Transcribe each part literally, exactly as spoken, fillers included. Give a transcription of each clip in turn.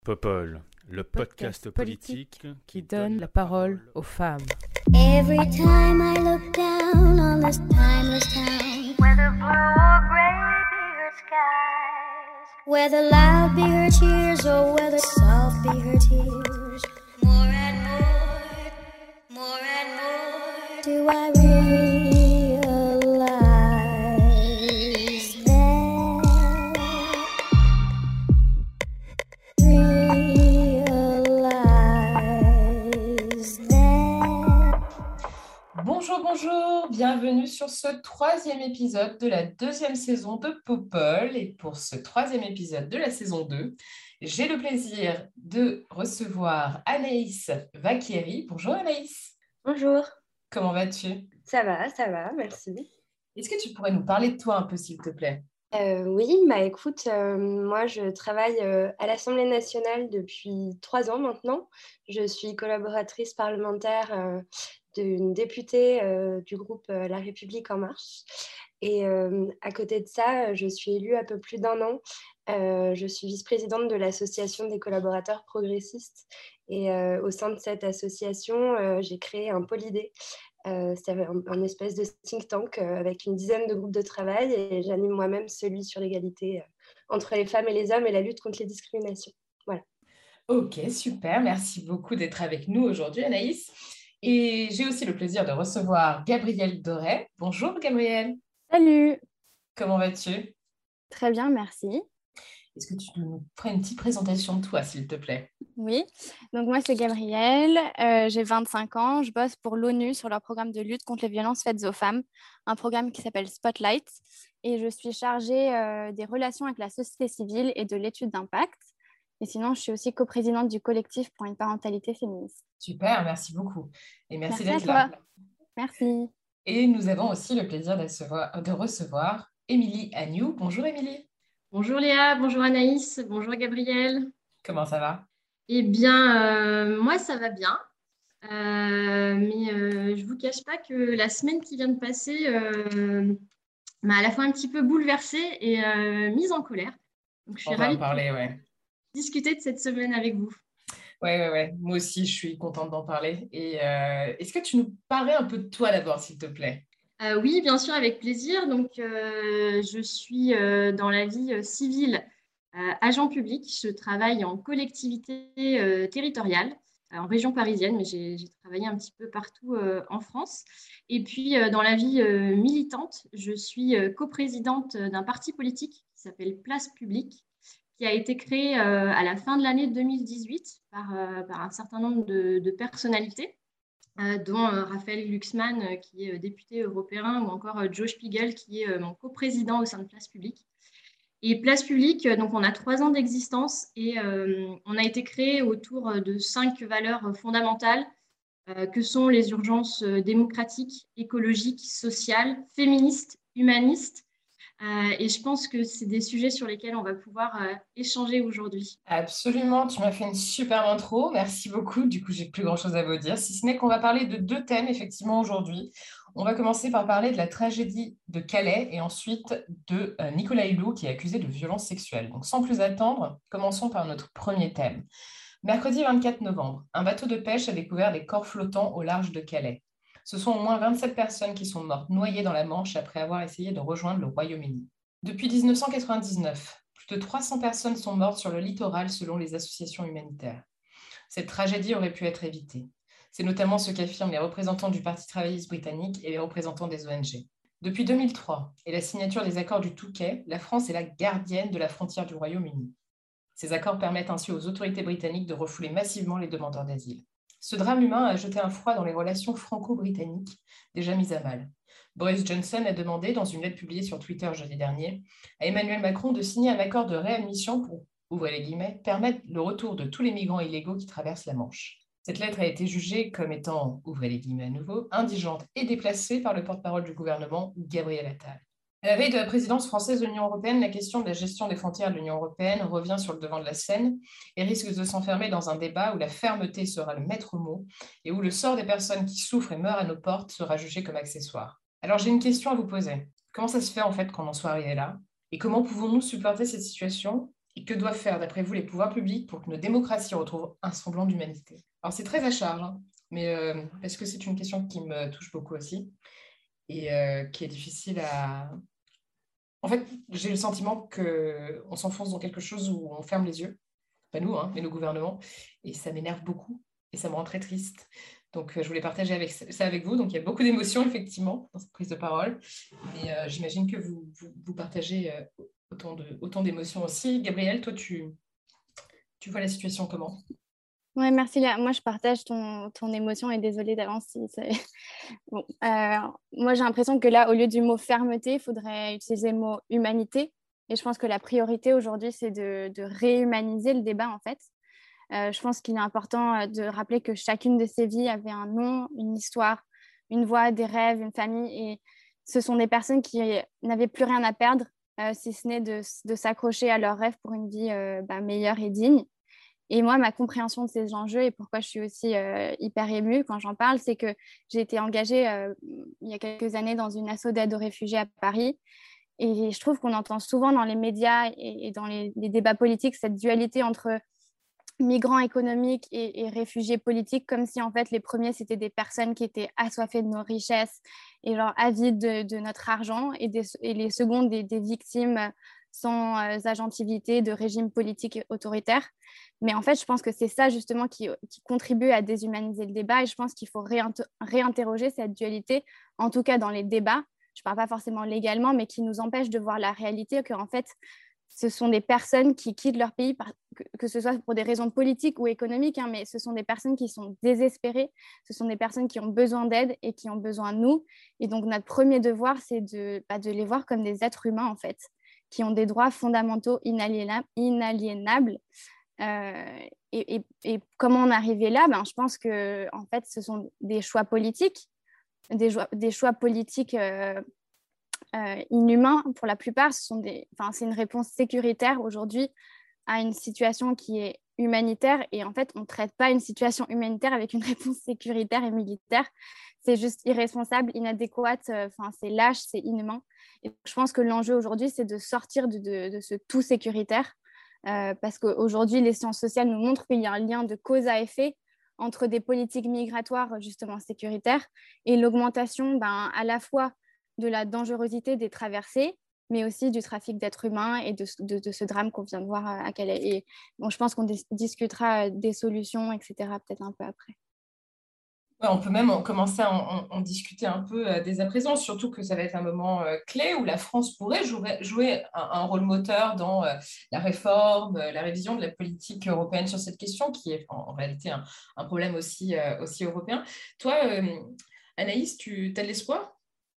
Popol, le podcast, podcast politique, politique qui donne la parole aux femmes. Every time I look down on this timeless town, whether blue or gray be her skies, whether loud be her cheers or whether soft be her tears, more and more, more and more do I realize that, realize that. Bonjour, bonjour, bienvenue sur ce troisième épisode de la deuxième saison de Popol. Et pour ce troisième épisode de la saison deux, j'ai le plaisir de recevoir Anaïs Vaquieri. Bonjour Anaïs, Bonjour, comment vas-tu? ça va, ça va, merci. Est-ce que tu pourrais nous parler de toi un peu s'il te plaît? Euh, oui, bah écoute, euh, moi je travaille euh, à l'Assemblée nationale depuis trois ans maintenant. Je suis collaboratrice parlementaire euh, d'une députée euh, du groupe euh, La République En Marche. Et euh, à côté de ça, je suis élue un peu plus d'un an. Euh, je suis vice-présidente de l'Association des collaborateurs progressistes. Et euh, au sein de cette association, euh, j'ai créé un pôle idée. Euh, c'est un, un espèce de think tank euh, avec une dizaine de groupes de travail et j'anime moi-même celui sur l'égalité euh, entre les femmes et les hommes et la lutte contre les discriminations. Voilà. Ok, super, merci beaucoup d'être avec nous aujourd'hui Anaïs. Et j'ai aussi le plaisir de recevoir Gabrielle Doré. Bonjour Gabrielle, Salut, comment vas-tu? très bien, merci. Est-ce que tu nous ferais une petite présentation de toi s'il te plaît? Oui, donc moi c'est Gabrielle, euh, j'ai vingt-cinq ans, je bosse pour l'ONU sur leur programme de lutte contre les violences faites aux femmes, un programme qui s'appelle Spotlight, et je suis chargée euh, des relations avec la société civile et de l'étude d'impact. Et sinon, je suis aussi coprésidente du collectif pour une parentalité féministe. Super, merci beaucoup et merci, Merci à d'être toi. là. Merci. Et nous avons aussi le plaisir de recevoir, de recevoir Émilie Agnew. Bonjour Émilie, Bonjour Léa, bonjour Anaïs, bonjour Gabrielle. comment ça va? Eh bien, euh, moi ça va bien, Euh, mais euh, je ne vous cache pas que la semaine qui vient de passer euh, m'a à la fois un petit peu bouleversée et euh, mise en colère. Donc je suis On va ravie en parler, ouais. de discuter de cette semaine avec vous. Ouais, ouais, ouais. Moi aussi, je suis contente d'en parler. Et euh, est-ce que tu nous parlais un peu de toi d'abord, s'il te plaît? Euh, oui, bien sûr, avec plaisir. Donc, euh, je suis euh, dans la vie euh, civile euh, agent public. Je travaille en collectivité euh, territoriale, euh, en région parisienne, mais j'ai, j'ai travaillé un petit peu partout euh, en France. Et puis, euh, dans la vie euh, militante, je suis euh, coprésidente d'un parti politique qui s'appelle Place Publique, qui a été créé euh, à la fin de l'année deux mille dix-huit par, euh, par un certain nombre de, de personnalités. Euh, dont euh, Raphaël Glucksmann, euh, qui est euh, député européen, ou encore euh, Joe Spiegel, qui est euh, mon coprésident au sein de Place Publique. Et Place Publique, euh, donc on a trois ans d'existence et euh, on a été créé autour euh, de cinq valeurs fondamentales euh, que sont les urgences euh, démocratiques, écologiques, sociales, féministes, humanistes. Euh, et je pense que c'est des sujets sur lesquels on va pouvoir euh, échanger aujourd'hui. Absolument, tu m'as fait une super intro. Merci beaucoup. Du coup, j'ai plus grand-chose à vous dire, si ce n'est qu'on va parler de deux thèmes, effectivement, aujourd'hui. On va commencer par parler de la tragédie de Calais et ensuite de euh, Nicolas Hulot, qui est accusé de violences sexuelles. Donc, sans plus attendre, commençons par notre premier thème. Mercredi vingt-quatre novembre, un bateau de pêche a découvert des corps flottants au large de Calais. Ce sont au moins vingt-sept personnes qui sont mortes noyées dans la Manche après avoir essayé de rejoindre le Royaume-Uni. Depuis mille neuf cent quatre-vingt-dix-neuf, plus de trois cents personnes sont mortes sur le littoral selon les associations humanitaires. Cette tragédie aurait pu être évitée. C'est notamment ce qu'affirment les représentants du Parti travailliste britannique et les représentants des O N G. Depuis deux mille trois et la signature des accords du Touquet, la France est la gardienne de la frontière du Royaume-Uni. Ces accords permettent ainsi aux autorités britanniques de refouler massivement les demandeurs d'asile. Ce drame humain a jeté un froid dans les relations franco-britanniques, déjà mises à mal. Boris Johnson a demandé, dans une lettre publiée sur Twitter jeudi dernier, à Emmanuel Macron de signer un accord de réadmission pour, ouvrez les guillemets, permettre le retour de tous les migrants illégaux qui traversent la Manche. Cette lettre a été jugée comme étant, ouvrez les guillemets à nouveau, indigente et déplacée par le porte-parole du gouvernement, Gabriel Attal. À la veille de la présidence française de l'Union européenne, la question de la gestion des frontières de l'Union européenne revient sur le devant de la scène et risque de s'enfermer dans un débat où la fermeté sera le maître mot et où le sort des personnes qui souffrent et meurent à nos portes sera jugé comme accessoire. Alors j'ai une question à vous poser. Comment ça se fait en fait qu'on en soit arrivé là? Et comment pouvons-nous supporter cette situation? Et que doivent faire, d'après vous, les pouvoirs publics pour que nos démocraties retrouvent un semblant d'humanité? Alors, c'est très à charge, hein, mais euh, parce que c'est une question qui me touche beaucoup aussi et euh, qui est difficile à... En fait, j'ai le sentiment qu'on s'enfonce dans quelque chose où on ferme les yeux. Pas nous, hein, mais nos gouvernements. Et ça m'énerve beaucoup et ça me rend très triste. Donc, euh, je voulais partager avec, ça avec vous. Donc, il y a beaucoup d'émotions, effectivement, dans cette prise de parole. Mais euh, j'imagine que vous, vous, vous partagez euh, autant de, autant d'émotions aussi. Gabrielle, toi, tu, tu vois la situation comment? Ouais, merci Léa. Moi, je partage ton, ton émotion et désolée d'avance si c'est... Bon, euh, moi, j'ai l'impression que là, au lieu du mot fermeté, il faudrait utiliser le mot humanité. Et je pense que la priorité aujourd'hui, c'est de, de réhumaniser le débat, en fait. Euh, je pense qu'il est important de rappeler que chacune de ces vies avait un nom, une histoire, une voix, des rêves, une famille. Et ce sont des personnes qui n'avaient plus rien à perdre, euh, si ce n'est de, de s'accrocher à leurs rêves pour une vie euh, bah, meilleure et digne. Et moi, ma compréhension de ces enjeux et pourquoi je suis aussi euh, hyper émue quand j'en parle, c'est que j'ai été engagée euh, il y a quelques années dans une asso d'aide aux réfugiés à Paris. Et je trouve qu'on entend souvent dans les médias et, et dans les, les débats politiques cette dualité entre migrants économiques et, et réfugiés politiques, comme si en fait les premiers c'était des personnes qui étaient assoiffées de nos richesses et genre avides de, de notre argent, et, des, et les secondes des, des victimes sans euh, agentivité de régimes politiques autoritaires. Mais en fait, je pense que c'est ça justement qui, qui contribue à déshumaniser le débat, et je pense qu'il faut réinter- réinterroger cette dualité, en tout cas dans les débats. Je ne parle pas forcément légalement, mais qui nous empêche de voir la réalité, qu'en fait, ce sont des personnes qui quittent leur pays, par, que, que ce soit pour des raisons politiques ou économiques, hein, mais ce sont des personnes qui sont désespérées, ce sont des personnes qui ont besoin d'aide et qui ont besoin de nous. Et donc, notre premier devoir, c'est de, bah, de les voir comme des êtres humains, en fait, qui ont des droits fondamentaux inaliénables. inaliénables. Euh, et, et, et comment en arriver là? Ben, je pense que, en fait, ce sont des choix politiques, des, choix, des choix politiques euh, euh, inhumains pour la plupart. Ce sont des, enfin, c'est une réponse sécuritaire aujourd'hui à une situation qui est humanitaire, et en fait, on ne traite pas une situation humanitaire avec une réponse sécuritaire et militaire. C'est juste irresponsable, inadéquat, enfin, c'est lâche, c'est inhumain. Et je pense que l'enjeu aujourd'hui, c'est de sortir de, de, de ce tout sécuritaire, euh, parce qu'aujourd'hui, les sciences sociales nous montrent qu'il y a un lien de cause à effet entre des politiques migratoires justement sécuritaires et l'augmentation ben, à la fois de la dangerosité des traversées, mais aussi du trafic d'êtres humains et de, de, de ce drame qu'on vient de voir à Calais. Et bon, je pense qu'on dis- discutera des solutions, et cetera, peut-être un peu après. Ouais, on peut même en- commencer à en, en- en discuter un peu euh, dès à présent, surtout que ça va être un moment euh, clé où la France pourrait jouer, jouer un, un rôle moteur dans euh, la réforme, euh, la révision de la politique européenne sur cette question, qui est en, en réalité un, un problème aussi, euh, aussi européen. Toi, euh, Anaïs, tu as de l'espoir?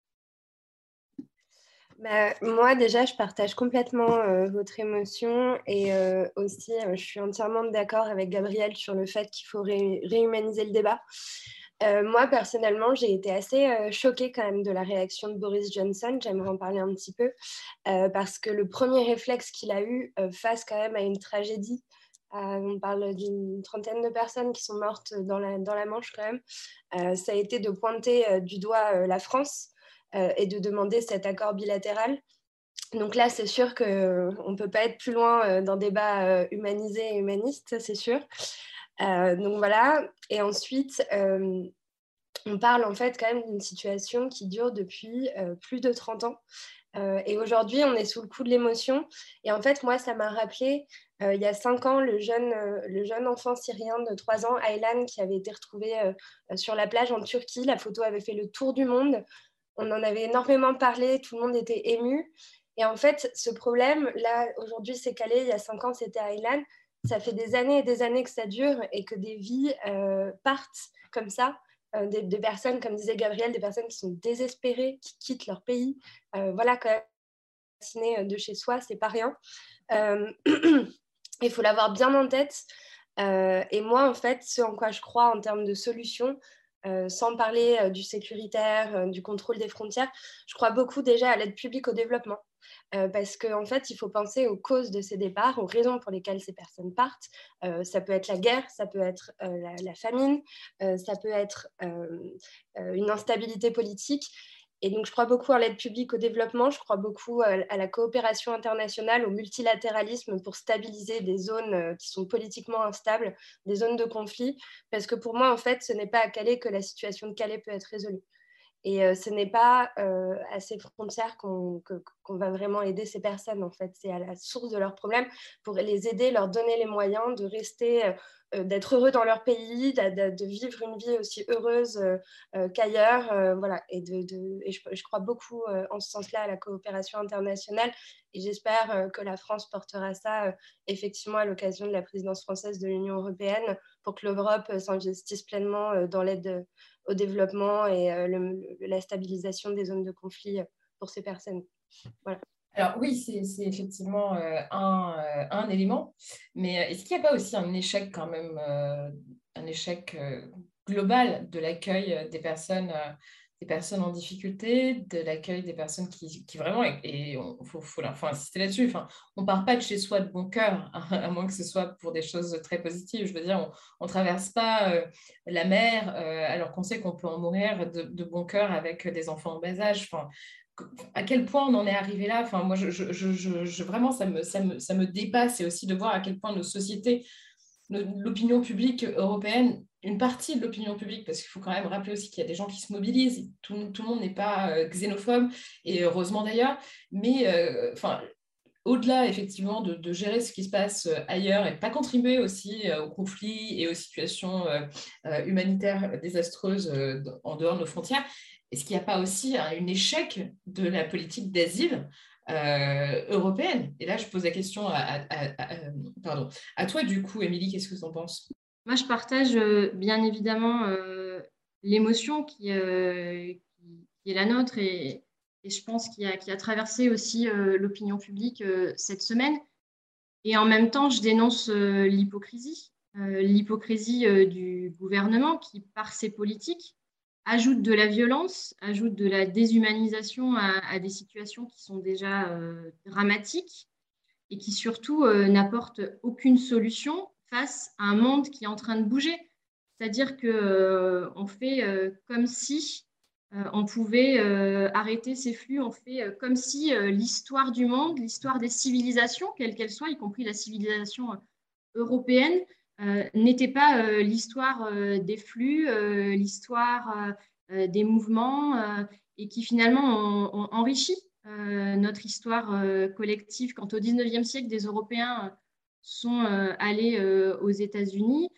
Bah, moi, déjà, je partage complètement euh, votre émotion, et euh, aussi, euh, je suis entièrement d'accord avec Gabrielle sur le fait qu'il faut ré- réhumaniser le débat. Euh, moi, personnellement, j'ai été assez euh, choquée quand même de la réaction de Boris Johnson. J'aimerais en parler un petit peu, euh, parce que le premier réflexe qu'il a eu euh, face quand même à une tragédie, euh, on parle d'une trentaine de personnes qui sont mortes dans la, dans la Manche quand même, euh, ça a été de pointer euh, du doigt euh, la France, euh, et de demander cet accord bilatéral. Donc là, c'est sûr qu'on ne peut pas être plus loin euh, d'un débat euh, humanisé et humaniste, ça c'est sûr. Euh, donc voilà. Et ensuite, euh, on parle en fait quand même d'une situation qui dure depuis euh, plus de trente ans. Euh, et aujourd'hui, on est sous le coup de l'émotion. Et en fait, moi, ça m'a rappelé, euh, il y a cinq ans, le jeune, euh, le jeune enfant syrien de trois ans, Aylan, qui avait été retrouvé euh, sur la plage en Turquie. La photo avait fait le tour du monde. On en avait énormément parlé, tout le monde était ému. Et en fait, ce problème, là, aujourd'hui, c'est Calais, il y a cinq ans, c'était Aylan. Ça fait des années et des années que ça dure, et que des vies euh, partent comme ça. Euh, des, des personnes, comme disait Gabrielle, des personnes qui sont désespérées, qui quittent leur pays. Euh, voilà, quand même, vacciner de chez soi, c'est pas rien. Euh, il faut l'avoir bien en tête. Euh, et moi, en fait, ce en quoi je crois en termes de solutions, euh, sans parler euh, du sécuritaire, euh, du contrôle des frontières, je crois beaucoup déjà à l'aide publique au développement. Euh, parce qu'en en fait, il faut penser aux causes de ces départs, aux raisons pour lesquelles ces personnes partent. Euh, ça peut être la guerre, ça peut être euh, la, la famine, euh, ça peut être euh, euh, une instabilité politique. Et donc, je crois beaucoup en l'aide publique au développement, je crois beaucoup à, à la coopération internationale, au multilatéralisme pour stabiliser des zones euh, qui sont politiquement instables, des zones de conflit, parce que pour moi, en fait, ce n'est pas à Calais que la situation de Calais peut être résolue. Et euh, ce n'est pas euh, à ces frontières qu'on, que, qu'on va vraiment aider ces personnes, en fait. C'est à la source de leurs problèmes pour les aider, leur donner les moyens de rester, euh, d'être heureux dans leur pays, de, de, de vivre une vie aussi heureuse euh, qu'ailleurs. Euh, voilà. Et, de, de, et je, je crois beaucoup euh, en ce sens-là à la coopération internationale. Et j'espère euh, que la France portera ça euh, effectivement à l'occasion de la présidence française de l'Union européenne pour que l'Europe euh, s'investisse pleinement euh, dans l'aide de, au développement et euh, le, le, la stabilisation des zones de conflit pour ces personnes. Voilà. Alors oui, c'est, c'est effectivement euh, un, euh, un élément, mais euh, est-ce qu'il n'y a pas aussi un échec quand même, euh, un échec euh, global de l'accueil des personnes, euh, des personnes en difficulté, de l'accueil des personnes qui, qui vraiment, et il faut, faut, faut insister là-dessus, enfin, on ne part pas de chez soi de bon cœur, hein, à moins que ce soit pour des choses très positives. Je veux dire, on ne traverse pas euh, la mer euh, alors qu'on sait qu'on peut en mourir de, de bon cœur avec des enfants en bas âge. Enfin, à quel point on en est arrivé là. Enfin, moi, je, je, je, je, vraiment, ça me, ça, me, ça me dépasse, et aussi de voir à quel point nos sociétés, nos, l'opinion publique européenne, une partie de l'opinion publique, parce qu'il faut quand même rappeler aussi qu'il y a des gens qui se mobilisent, tout, tout le monde n'est pas euh, xénophobe, et heureusement d'ailleurs, mais euh, enfin, au-delà effectivement de, de gérer ce qui se passe ailleurs et de pas contribuer aussi euh, aux conflits et aux situations euh, euh, humanitaires désastreuses euh, en dehors de nos frontières, est-ce qu'il n'y a pas aussi un échec de la politique d'asile euh, européenne? Et là, je pose la question à, à, à, à, pardon, à toi, du coup, Émilie, qu'est-ce que tu en penses? Moi, je partage euh, bien évidemment euh, l'émotion qui, euh, qui, qui est la nôtre, et, et je pense qu'il y a, qui a traversé aussi euh, l'opinion publique euh, cette semaine. Et en même temps, je dénonce euh, l'hypocrisie, euh, l'hypocrisie euh, du gouvernement qui, par ses politiques, ajoute de la violence, ajoute de la déshumanisation à, à des situations qui sont déjà euh, dramatiques, et qui surtout euh, n'apportent aucune solution face à un monde qui est en train de bouger. C'est-à-dire qu'on euh, fait euh, comme si euh, on pouvait euh, arrêter ces flux, on fait euh, comme si euh, l'histoire du monde, l'histoire des civilisations, quelle qu'elle soit, y compris la civilisation européenne, euh, n'était pas euh, l'histoire euh, des flux, euh, l'histoire euh, des mouvements, euh, et qui finalement ont, ont enrichi euh, notre histoire euh, collective. Quand au dix-neuvième siècle, des Européens sont euh, allés euh, aux États-Unis,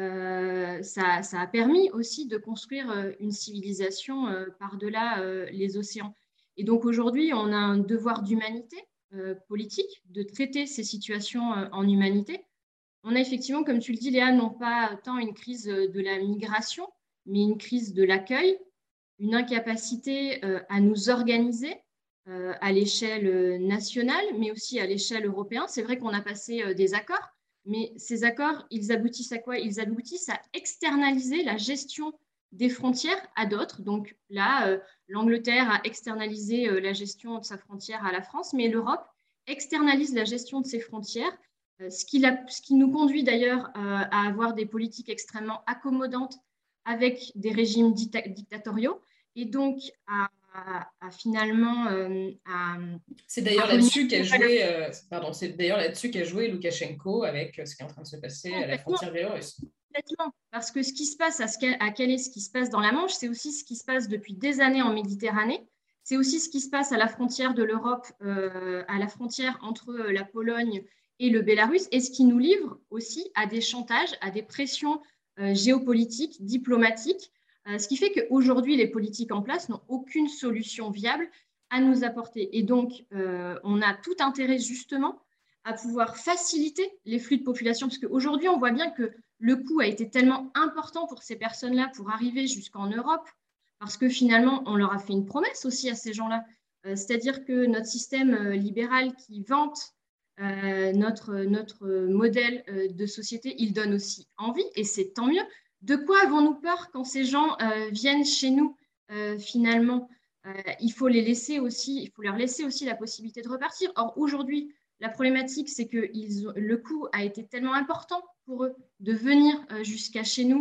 euh, ça, ça a permis aussi de construire euh, une civilisation euh, par-delà euh, les océans. Et donc aujourd'hui, on a un devoir d'humanité euh, politique, de traiter ces situations euh, en humanité. On a effectivement, comme tu le dis, Léa, non pas tant une crise de la migration, mais une crise de l'accueil, une incapacité euh, à nous organiser euh, à l'échelle nationale, mais aussi à l'échelle européenne. C'est vrai qu'on a passé euh, des accords, mais ces accords, ils aboutissent à quoi? Ils aboutissent à externaliser la gestion des frontières à d'autres. Donc là, euh, l'Angleterre a externalisé euh, la gestion de sa frontière à la France, mais l'Europe externalise la gestion de ses frontières, euh, ce, qui la, ce qui nous conduit d'ailleurs euh, à avoir des politiques extrêmement accommodantes avec des régimes dicta- dictatoriaux, et donc à, à, à finalement euh, à, c'est d'ailleurs là-dessus qu'a joué euh, pardon c'est d'ailleurs là-dessus qu'a joué Loukachenko avec ce qui est en train de se passer à la frontière biélorusse. Complètement, parce que ce qui se passe à, ce à Calais, ce qui se passe dans la Manche, c'est aussi ce qui se passe depuis des années en Méditerranée. C'est aussi ce qui se passe à la frontière de l'Europe, euh, à la frontière entre la Pologne et le Bélarus, et ce qui nous livre aussi à des chantages, à des pressions euh, géopolitiques, diplomatiques, euh, ce qui fait qu'aujourd'hui, les politiques en place n'ont aucune solution viable à nous apporter. Et donc, euh, on a tout intérêt justement à pouvoir faciliter les flux de population, parce qu'aujourd'hui, on voit bien que le coût a été tellement important pour ces personnes-là pour arriver jusqu'en Europe, parce que finalement, on leur a fait une promesse aussi à ces gens-là. Euh, c'est-à-dire que notre système euh, libéral qui vante euh, notre, notre modèle euh, de société, il donne aussi envie, et c'est tant mieux. De quoi avons-nous peur quand ces gens euh, viennent chez nous euh, finalement euh, il faut les laisser aussi, il faut leur laisser aussi la possibilité de repartir. Or, aujourd'hui, la problématique, c'est que ils ont, le coût a été tellement important pour eux de venir euh, jusqu'à chez nous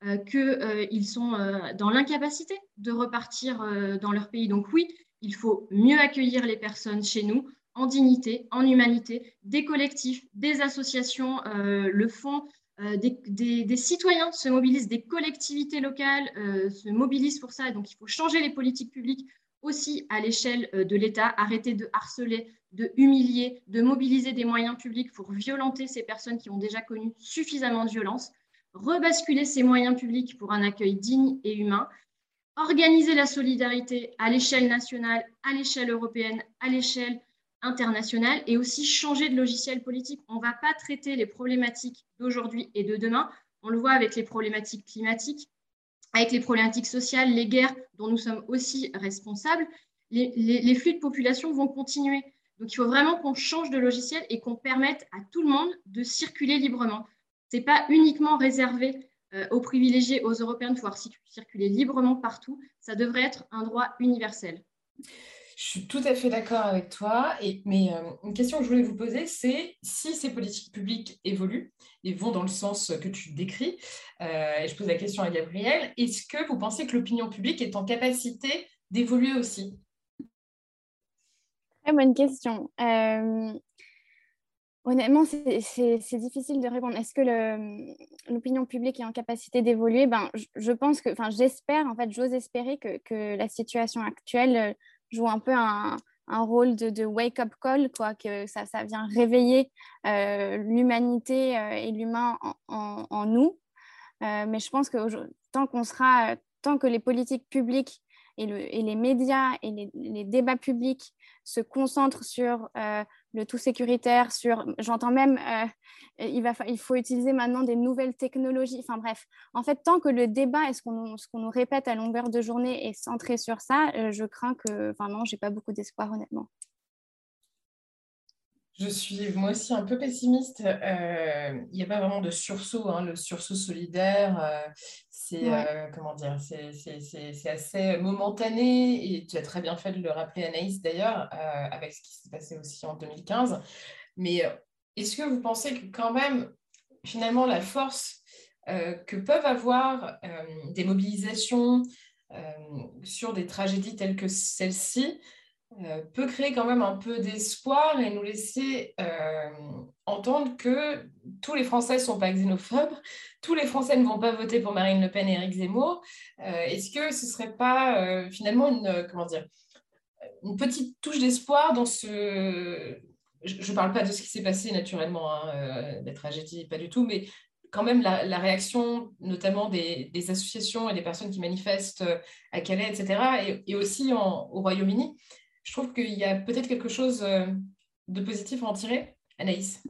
euh, qu'ils euh, sont euh, dans l'incapacité de repartir euh, dans leur pays. Donc oui, il faut mieux accueillir les personnes chez nous, en dignité, en humanité. Des collectifs, des associations euh, le font, euh, des, des, des citoyens se mobilisent, des collectivités locales euh, se mobilisent pour ça. Donc il faut changer les politiques publiques aussi à l'échelle euh, de l'État, arrêter de harceler, de humilier, de mobiliser des moyens publics pour violenter ces personnes qui ont déjà connu suffisamment de violence, rebasculer ces moyens publics pour un accueil digne et humain, organiser la solidarité à l'échelle nationale, à l'échelle européenne, à l'échelle internationale et aussi changer de logiciel politique. On ne va pas traiter les problématiques d'aujourd'hui et de demain. On le voit avec les problématiques climatiques, avec les problématiques sociales, les guerres dont nous sommes aussi responsables. Les, les, les flux de population vont continuer. Donc, il faut vraiment qu'on change de logiciel et qu'on permette à tout le monde de circuler librement. Ce n'est pas uniquement réservé euh, aux privilégiés, aux Européens de pouvoir circuler librement partout. Ça devrait être un droit universel. Je suis tout à fait d'accord avec toi. Et, mais euh, une question que je voulais vous poser, c'est si ces politiques publiques évoluent et vont dans le sens que tu décris, euh, et je pose la question à Gabrielle, est-ce que vous pensez que l'opinion publique est en capacité d'évoluer aussi? Très bonne question. Euh, honnêtement, c'est, c'est, c'est difficile de répondre. Est-ce que le, l'opinion publique est en capacité d'évoluer? Ben, je, je pense que, enfin, j'espère, en fait, j'ose espérer que, que la situation actuelle joue un peu un, un rôle de, de wake-up call, quoi, que ça, ça vient réveiller euh, l'humanité euh, et l'humain en, en, en nous. Euh, mais je pense que tant qu'on sera, tant que les politiques publiques et, le, et les médias et les, les débats publics se concentrent sur euh, le tout sécuritaire, sur, j'entends même, euh, il, va, il faut utiliser maintenant des nouvelles technologies, enfin bref, en fait, tant que le débat et ce qu'on, ce qu'on nous répète à longueur de journée est centré sur ça, euh, je crains que, enfin non, j'ai pas beaucoup d'espoir honnêtement. Je suis moi aussi un peu pessimiste. Euh, il n'y a pas vraiment de sursaut, hein, le sursaut solidaire, euh, c'est Ouais. euh, comment dire, c'est, c'est, c'est, c'est assez momentané et tu as très bien fait de le rappeler, Anaïs, d'ailleurs, euh, avec ce qui s'est passé aussi en deux mille quinze. Mais euh, est-ce que vous pensez que quand même, finalement, la force euh, que peuvent avoir euh, des mobilisations euh, sur des tragédies telles que celle-ci, Euh, peut créer quand même un peu d'espoir et nous laisser euh, entendre que tous les Français ne sont pas xénophobes, tous les Français ne vont pas voter pour Marine Le Pen et Éric Zemmour. Euh, est-ce que ce ne serait pas euh, finalement une, euh, comment dire, une petite touche d'espoir dans ce... Je ne parle pas de ce qui s'est passé naturellement, hein, euh, la tragédie, pas du tout, mais quand même la, la réaction notamment des, des associations et des personnes qui manifestent à Calais, et cetera, et, et aussi en, au Royaume-Uni. Je trouve qu'il y a peut-être quelque chose de positif à en tirer. Anaïs?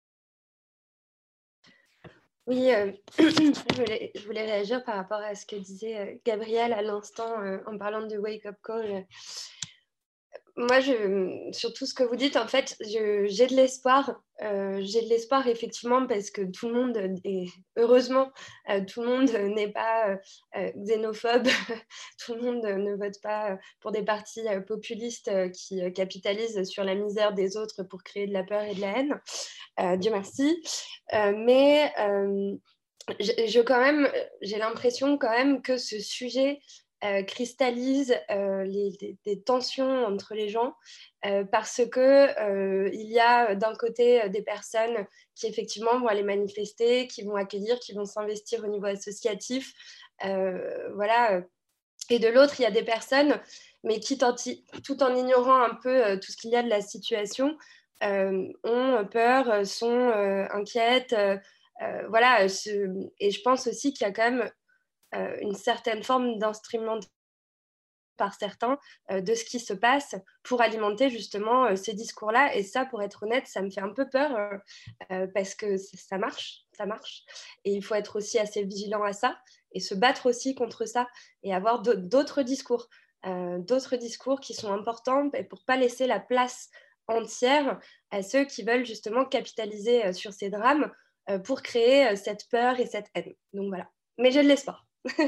Oui, euh, je, voulais, je voulais réagir par rapport à ce que disait euh, Gabrielle à l'instant euh, en parlant de wake-up call. Moi, je, sur tout ce que vous dites, en fait, je, j'ai de l'espoir. Euh, j'ai de l'espoir, effectivement, parce que tout le monde, et heureusement, euh, tout le monde n'est pas euh, xénophobe. Tout le monde ne vote pas pour des partis euh, populistes euh, qui euh, capitalisent sur la misère des autres pour créer de la peur et de la haine. Euh, Dieu merci. Euh, mais euh, je, je, quand même, j'ai l'impression quand même que ce sujet Euh, cristallise euh, les, des, des tensions entre les gens euh, parce que euh, il y a d'un côté euh, des personnes qui effectivement vont aller manifester, qui vont accueillir, qui vont s'investir au niveau associatif, euh, voilà. Et de l'autre, il y a des personnes, mais qui, tout en ignorant un peu euh, tout ce qu'il y a de la situation, euh, ont peur, sont euh, inquiètes, euh, euh, voilà. Ce... Et je pense aussi qu'il y a quand même Euh, une certaine forme d'instrumentation par certains euh, de ce qui se passe pour alimenter justement euh, ces discours-là. Et ça, pour être honnête, ça me fait un peu peur euh, euh, parce que ça marche, ça marche. Et il faut être aussi assez vigilant à ça et se battre aussi contre ça et avoir d'autres discours, euh, d'autres discours qui sont importants pour ne pas laisser la place entière à ceux qui veulent justement capitaliser euh, sur ces drames euh, pour créer euh, cette peur et cette haine. Donc voilà. Mais j'ai de l'espoir.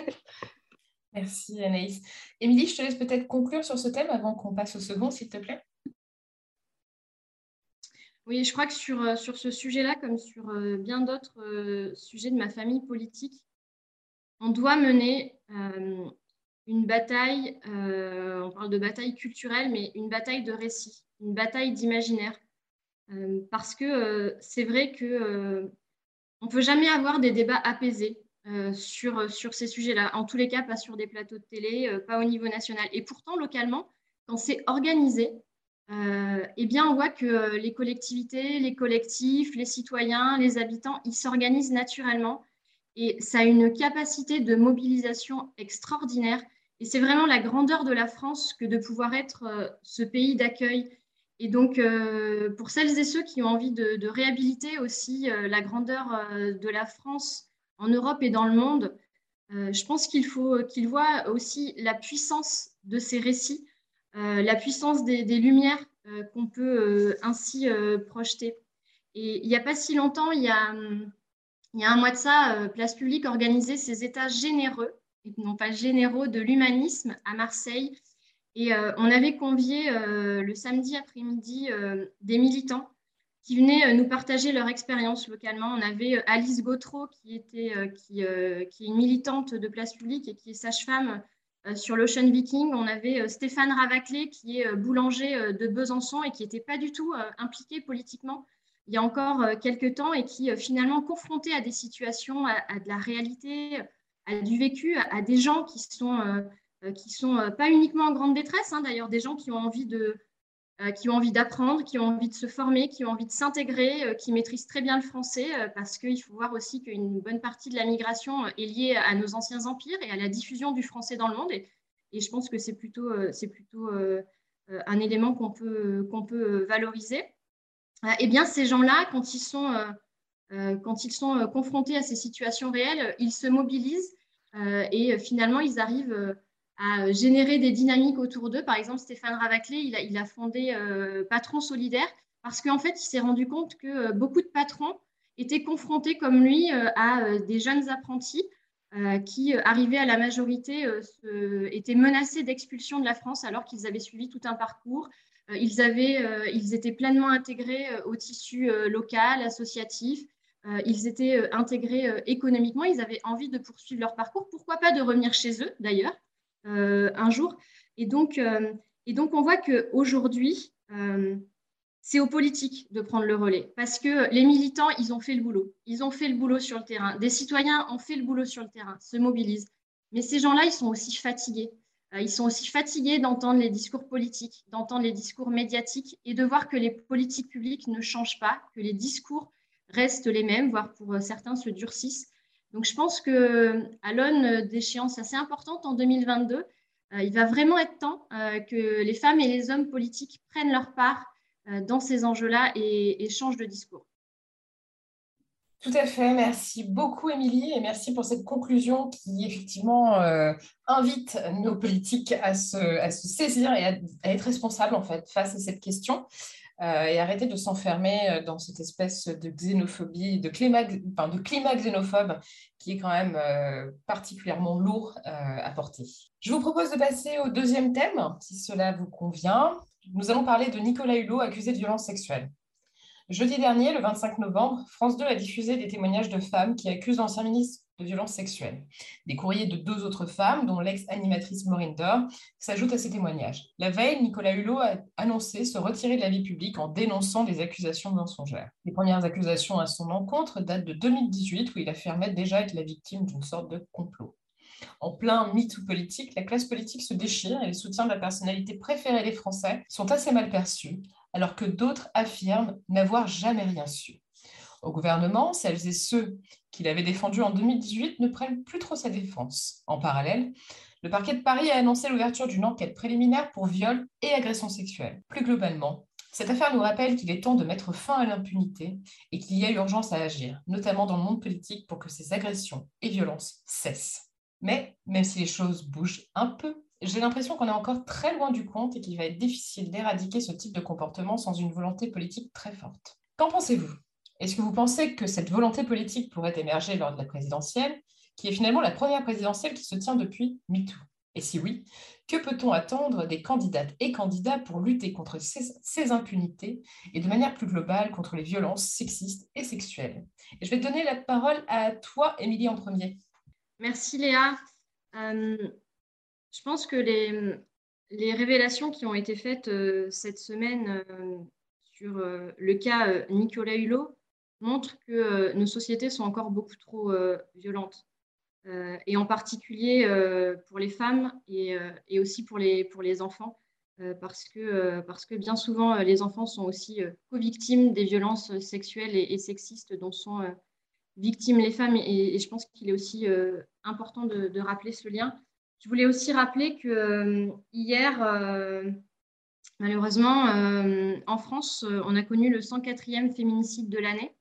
Merci Anaïs. Émilie, je te laisse peut-être conclure sur ce thème avant qu'on passe au second, s'il te plaît. Oui, je crois que sur, sur ce sujet-là, comme sur bien d'autres sujets de ma famille politique, on doit mener euh, une bataille, euh, on parle de bataille culturelle, mais une bataille de récit, une bataille d'imaginaire. Euh, parce que euh, c'est vrai qu'on euh, ne peut jamais avoir des débats apaisés euh, sur, sur ces sujets-là. En tous les cas, pas sur des plateaux de télé, euh, pas au niveau national. Et pourtant, localement, quand c'est organisé, euh, eh bien, on voit que euh, les collectivités, les collectifs, les citoyens, les habitants, ils s'organisent naturellement. Et ça a une capacité de mobilisation extraordinaire. Et c'est vraiment la grandeur de la France que de pouvoir être euh, ce pays d'accueil. Et donc, euh, pour celles et ceux qui ont envie de, de réhabiliter aussi euh, la grandeur euh, de la France en Europe et dans le monde, euh, je pense qu'il faut qu'ils voient aussi la puissance de ces récits, euh, la puissance des, des lumières euh, qu'on peut euh, ainsi euh, projeter. Et il n'y a pas si longtemps, il y a, il y a un mois de ça, euh, Place Publique organisait ses états généreux, et non pas généraux, de l'humanisme à Marseille. Et euh, on avait convié euh, le samedi après-midi euh, des militants qui venaient euh, nous partager leur expérience localement. On avait euh, Alice Gautreau, qui, était, euh, qui, euh, qui est une militante de Place Publique et qui est sage-femme euh, sur l'Ocean Viking. On avait euh, Stéphane Ravaclé, qui est euh, boulanger euh, de Besançon et qui n'était pas du tout euh, impliqué politiquement il y a encore euh, quelques temps et qui, euh, finalement, confronté à des situations, à, à de la réalité, à du vécu, à, à des gens qui sont... Euh, qui sont euh, pas uniquement en grande détresse, hein, d'ailleurs, des gens qui ont envie de, euh, qui ont envie d'apprendre, qui ont envie de se former, qui ont envie de s'intégrer, euh, qui maîtrisent très bien le français, euh, parce qu'il faut voir aussi qu'une bonne partie de la migration est liée à nos anciens empires et à la diffusion du français dans le monde. Et, et je pense que c'est plutôt, euh, c'est plutôt euh, un élément qu'on peut, qu'on peut valoriser. Euh, eh bien, ces gens-là, quand ils sont, euh, euh, quand ils sont confrontés à ces situations réelles, ils se mobilisent euh, et finalement, ils arrivent euh, à générer des dynamiques autour d'eux. Par exemple, Stéphane Ravaclé, il a, il a fondé euh, Patrons Solidaires parce qu'en fait, il s'est rendu compte que euh, beaucoup de patrons étaient confrontés comme lui euh, à euh, des jeunes apprentis euh, qui, euh, arrivés à la majorité, euh, se, étaient menacés d'expulsion de la France alors qu'ils avaient suivi tout un parcours. Euh, ils, avaient, euh, ils étaient pleinement intégrés euh, au tissu euh, local, associatif. Euh, ils étaient euh, intégrés euh, économiquement. Ils avaient envie de poursuivre leur parcours. Pourquoi pas de revenir chez eux, d'ailleurs Euh, un jour. Et donc, euh, et donc, on voit qu'aujourd'hui, euh, c'est aux politiques de prendre le relais parce que les militants, ils ont fait le boulot. Ils ont fait le boulot sur le terrain. Des citoyens ont fait le boulot sur le terrain, se mobilisent. Mais ces gens-là, ils sont aussi fatigués. Euh, ils sont aussi fatigués d'entendre les discours politiques, d'entendre les discours médiatiques et de voir que les politiques publiques ne changent pas, que les discours restent les mêmes, voire pour certains se durcissent. Donc, je pense qu'à l'aune d'échéances assez importantes en deux mille vingt-deux, euh, il va vraiment être temps euh, que les femmes et les hommes politiques prennent leur part euh, dans ces enjeux-là et, et changent de discours. Tout à fait, merci beaucoup Émilie et merci pour cette conclusion qui effectivement euh, invite nos politiques à se, à se saisir et à, à être responsables en fait face à cette question. Euh, et arrêter de s'enfermer dans cette espèce de xénophobie, de climat, enfin, de climat xénophobe qui est quand même euh, particulièrement lourd euh, à porter. Je vous propose de passer au deuxième thème, si cela vous convient. Nous allons parler de Nicolas Hulot, accusé de violences sexuelles. Jeudi dernier, le vingt-cinq novembre, France deux a diffusé des témoignages de femmes qui accusent l'ancien ministre de violences sexuelles. Des courriers de deux autres femmes, dont l'ex-animatrice Maureen Dor, s'ajoutent à ces témoignages. La veille, Nicolas Hulot a annoncé se retirer de la vie publique en dénonçant des accusations mensongères. Les premières accusations à son encontre datent de deux mille dix-huit, où il affirmait déjà être la victime d'une sorte de complot. En plein MeToo politique, la classe politique se déchire et les soutiens de la personnalité préférée des Français sont assez mal perçus, alors que d'autres affirment n'avoir jamais rien su. Au gouvernement, celles et ceux qui l'avaient défendu en deux mille dix-huit ne prennent plus trop sa défense. En parallèle, le parquet de Paris a annoncé l'ouverture d'une enquête préliminaire pour viol et agression sexuelle. Plus globalement, cette affaire nous rappelle qu'il est temps de mettre fin à l'impunité et qu'il y a urgence à agir, notamment dans le monde politique, pour que ces agressions et violences cessent. Mais, même si les choses bougent un peu, j'ai l'impression qu'on est encore très loin du compte et qu'il va être difficile d'éradiquer ce type de comportement sans une volonté politique très forte. Qu'en pensez-vous ? Est-ce que vous pensez que cette volonté politique pourrait émerger lors de la présidentielle, qui est finalement la première présidentielle qui se tient depuis MeToo ? Et si oui, que peut-on attendre des candidates et candidats pour lutter contre ces, ces impunités et de manière plus globale contre les violences sexistes et sexuelles ? Et je vais te donner la parole à toi, Émilie, en premier. Merci Léa. Euh, je pense que les, les révélations qui ont été faites euh, cette semaine euh, sur euh, le cas euh, Nicolas Hulot montrent que euh, nos sociétés sont encore beaucoup trop euh, violentes. Euh, et en particulier euh, pour les femmes et, euh, et aussi pour les, pour les enfants, euh, parce, que, euh, parce que bien souvent, euh, les enfants sont aussi euh, co-victimes des violences sexuelles et, et sexistes dont sont euh, victimes les femmes. Et, et je pense qu'il est aussi euh, important de, de rappeler ce lien. Je voulais aussi rappeler que euh, hier, euh, malheureusement, euh, en France, on a connu le cent quatrième féminicide de l'année.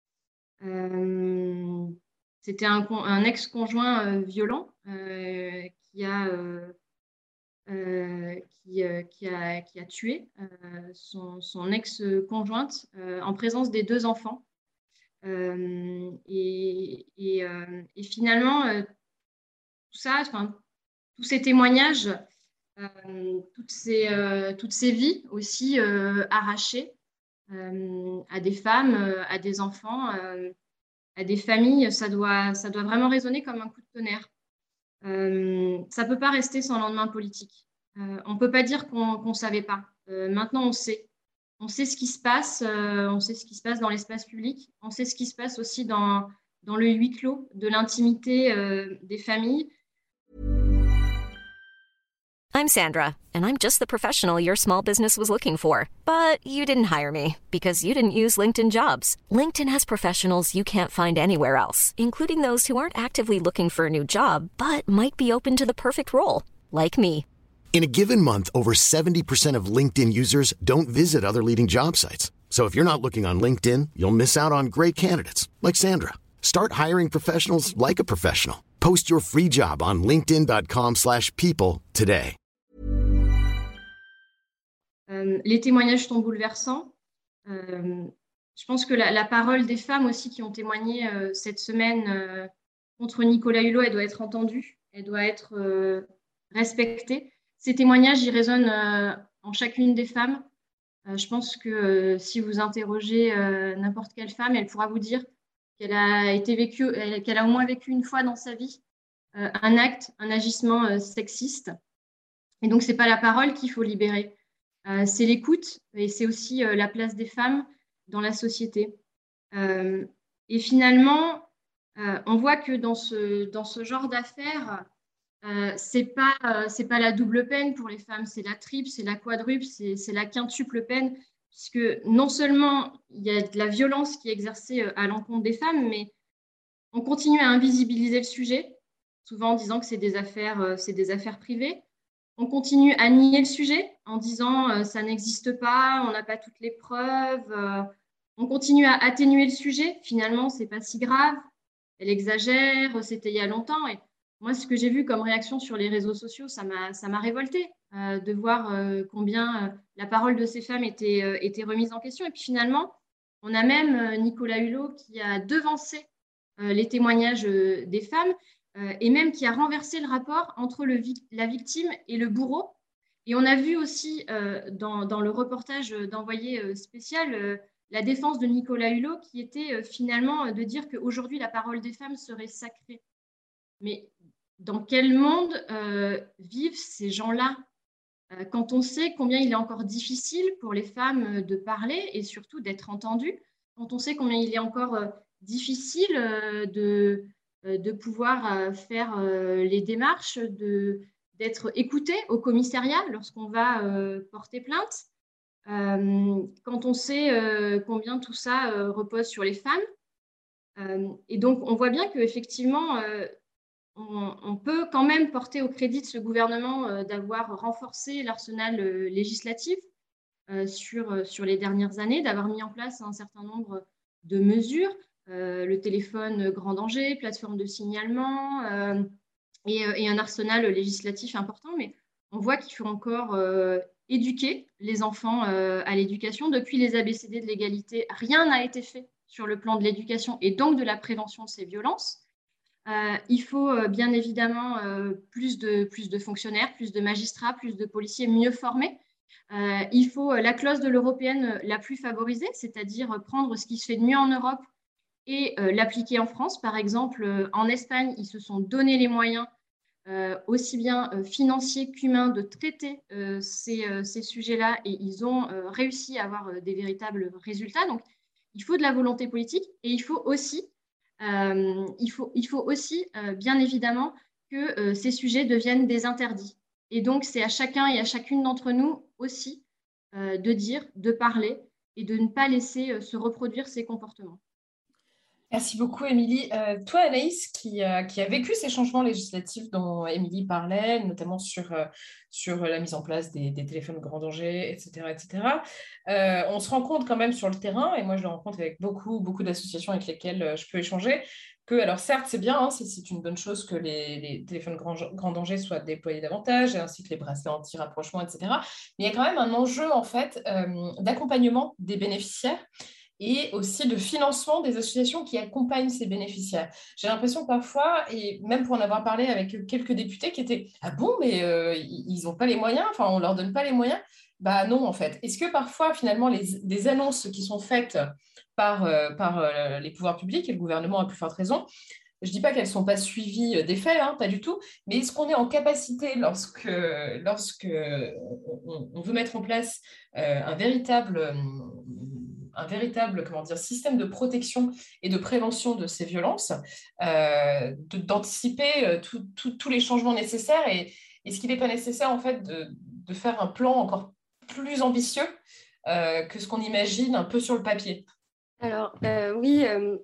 Euh, C'était un, un ex-conjoint euh, violent euh, qui, a, euh, euh, qui, euh, qui, a, qui a tué euh, son, son ex-conjointe euh, en présence des deux enfants. Euh, et, et, euh, et finalement, euh, tout ça, enfin, tous ces témoignages, euh, toutes, ces, euh, toutes ces vies aussi euh, arrachées euh, à des femmes, euh, à des enfants, euh, à des familles, ça doit, ça doit vraiment résonner comme un coup de tonnerre. Euh, ça ne peut pas rester sans lendemain politique. Euh, on ne peut pas dire qu'on ne savait pas. Euh, maintenant, on sait. On sait ce qui se passe. Euh, on sait ce qui se passe dans l'espace public. On sait ce qui se passe aussi dans, dans le huis clos de l'intimité euh, des familles. I'm Sandra, and I'm just the professional your small business was looking for. But you didn't hire me because you didn't use LinkedIn Jobs. LinkedIn has professionals you can't find anywhere else, including those who aren't actively looking for a new job, but might be open to the perfect role, like me. In a given month, over seventy percent of LinkedIn users don't visit other leading job sites. So if you're not looking on LinkedIn, you'll miss out on great candidates like Sandra. Start hiring professionals like a professional. Post your free job on linkedin.com slash people today. Euh, les témoignages sont bouleversants. Euh, je pense que la, la parole des femmes aussi qui ont témoigné euh, cette semaine euh, contre Nicolas Hulot, elle doit être entendue, elle doit être euh, respectée. Ces témoignages, ils résonnent euh, en chacune des femmes. Euh, je pense que euh, si vous interrogez euh, n'importe quelle femme, elle pourra vous dire qu'elle a été vécue, elle, qu'elle a au moins vécu une fois dans sa vie euh, un acte, un agissement euh, sexiste. Et donc, ce n'est pas la parole qu'il faut libérer. Euh, c'est l'écoute et c'est aussi euh, la place des femmes dans la société. Euh, et finalement, euh, on voit que dans ce, dans ce genre d'affaires, euh, ce n'est pas, euh, c'est pas la double peine pour les femmes, c'est la triple, c'est la quadruple, c'est, c'est la quintuple peine, puisque non seulement il y a de la violence qui est exercée à l'encontre des femmes, mais on continue à invisibiliser le sujet, souvent en disant que c'est des affaires, euh, c'est des affaires privées. On continue à nier le sujet en disant euh, ça n'existe pas, on n'a pas toutes les preuves. Euh, on continue à atténuer le sujet. Finalement, c'est pas si grave. Elle exagère, c'était il y a longtemps. Et moi, ce que j'ai vu comme réaction sur les réseaux sociaux, ça m'a, ça m'a révoltée euh, de voir euh, combien euh, la parole de ces femmes était, euh, était remise en question. Et puis finalement, on a même euh, Nicolas Hulot qui a devancé euh, les témoignages euh, des femmes. Euh, et même qui a renversé le rapport entre le, la victime et le bourreau. Et on a vu aussi euh, dans, dans le reportage d'envoyé euh, spécial euh, la défense de Nicolas Hulot qui était euh, finalement euh, de dire qu'aujourd'hui la parole des femmes serait sacrée. Mais dans quel monde euh, vivent ces gens-là euh, quand on sait combien il est encore difficile pour les femmes de parler et surtout d'être entendues, quand on sait combien il est encore euh, difficile euh, de... de pouvoir faire les démarches, de, d'être écouté au commissariat lorsqu'on va porter plainte. Quand on sait combien tout ça repose sur les femmes. Et donc, on voit bien qu'effectivement, on, on peut quand même porter au crédit de ce gouvernement d'avoir renforcé l'arsenal législatif sur, sur les dernières années, d'avoir mis en place un certain nombre de mesures. Euh, le téléphone grand danger, plateforme de signalement euh, et, et un arsenal législatif important. Mais on voit qu'il faut encore euh, éduquer les enfants euh, à l'éducation. Depuis les A B C D de l'égalité, rien n'a été fait sur le plan de l'éducation et donc de la prévention de ces violences. Euh, il faut euh, bien évidemment euh, plus, de, plus de fonctionnaires, plus de magistrats, plus de policiers mieux formés. Euh, il faut euh, la clause de l'européenne la plus favorisée, c'est-à-dire prendre ce qui se fait de mieux en Europe et euh, l'appliquer en France. Par exemple, euh, en Espagne, ils se sont donné les moyens, euh, aussi bien euh, financiers qu'humains, de traiter euh, ces, euh, ces sujets-là, et ils ont euh, réussi à avoir euh, des véritables résultats. Donc, il faut de la volonté politique, et il faut aussi, euh, il faut, il faut aussi euh, bien évidemment, que euh, ces sujets deviennent des interdits. Et donc, c'est à chacun et à chacune d'entre nous aussi euh, de dire, de parler, et de ne pas laisser euh, se reproduire ces comportements. Merci beaucoup, Émilie. Euh, toi, Anaïs, qui, euh, qui a vécu ces changements législatifs dont Émilie parlait, notamment sur, euh, sur la mise en place des, des téléphones grand danger, et cetera, et cetera. Euh, on se rend compte quand même sur le terrain, et moi je le rencontre avec beaucoup, beaucoup d'associations avec lesquelles euh, je peux échanger, que, alors certes, c'est bien, hein, c'est, c'est une bonne chose que les, les téléphones grand, grand danger soient déployés davantage, ainsi que les bracelets anti-rapprochement, et cetera. Mais il y a quand même un enjeu, en fait, euh, d'accompagnement des bénéficiaires et aussi de financement des associations qui accompagnent ces bénéficiaires. J'ai l'impression parfois, et même pour en avoir parlé avec quelques députés qui étaient « Ah bon, mais euh, ils n'ont pas les moyens, enfin on ne leur donne pas les moyens », bah non en fait. Est-ce que parfois finalement les, des annonces qui sont faites par, euh, par euh, les pouvoirs publics, et le gouvernement a plus forte raison, je ne dis pas qu'elles ne sont pas suivies des faits, hein, pas du tout, mais est-ce qu'on est en capacité, lorsque, lorsque on, on veut mettre en place euh, un véritable... un véritable comment dire, système de protection et de prévention de ces violences, euh, de, d'anticiper euh, tous les changements nécessaires, et est-ce qu'il n'est pas nécessaire en fait de, de faire un plan encore plus ambitieux euh, que ce qu'on imagine un peu sur le papier? Alors euh, oui, euh,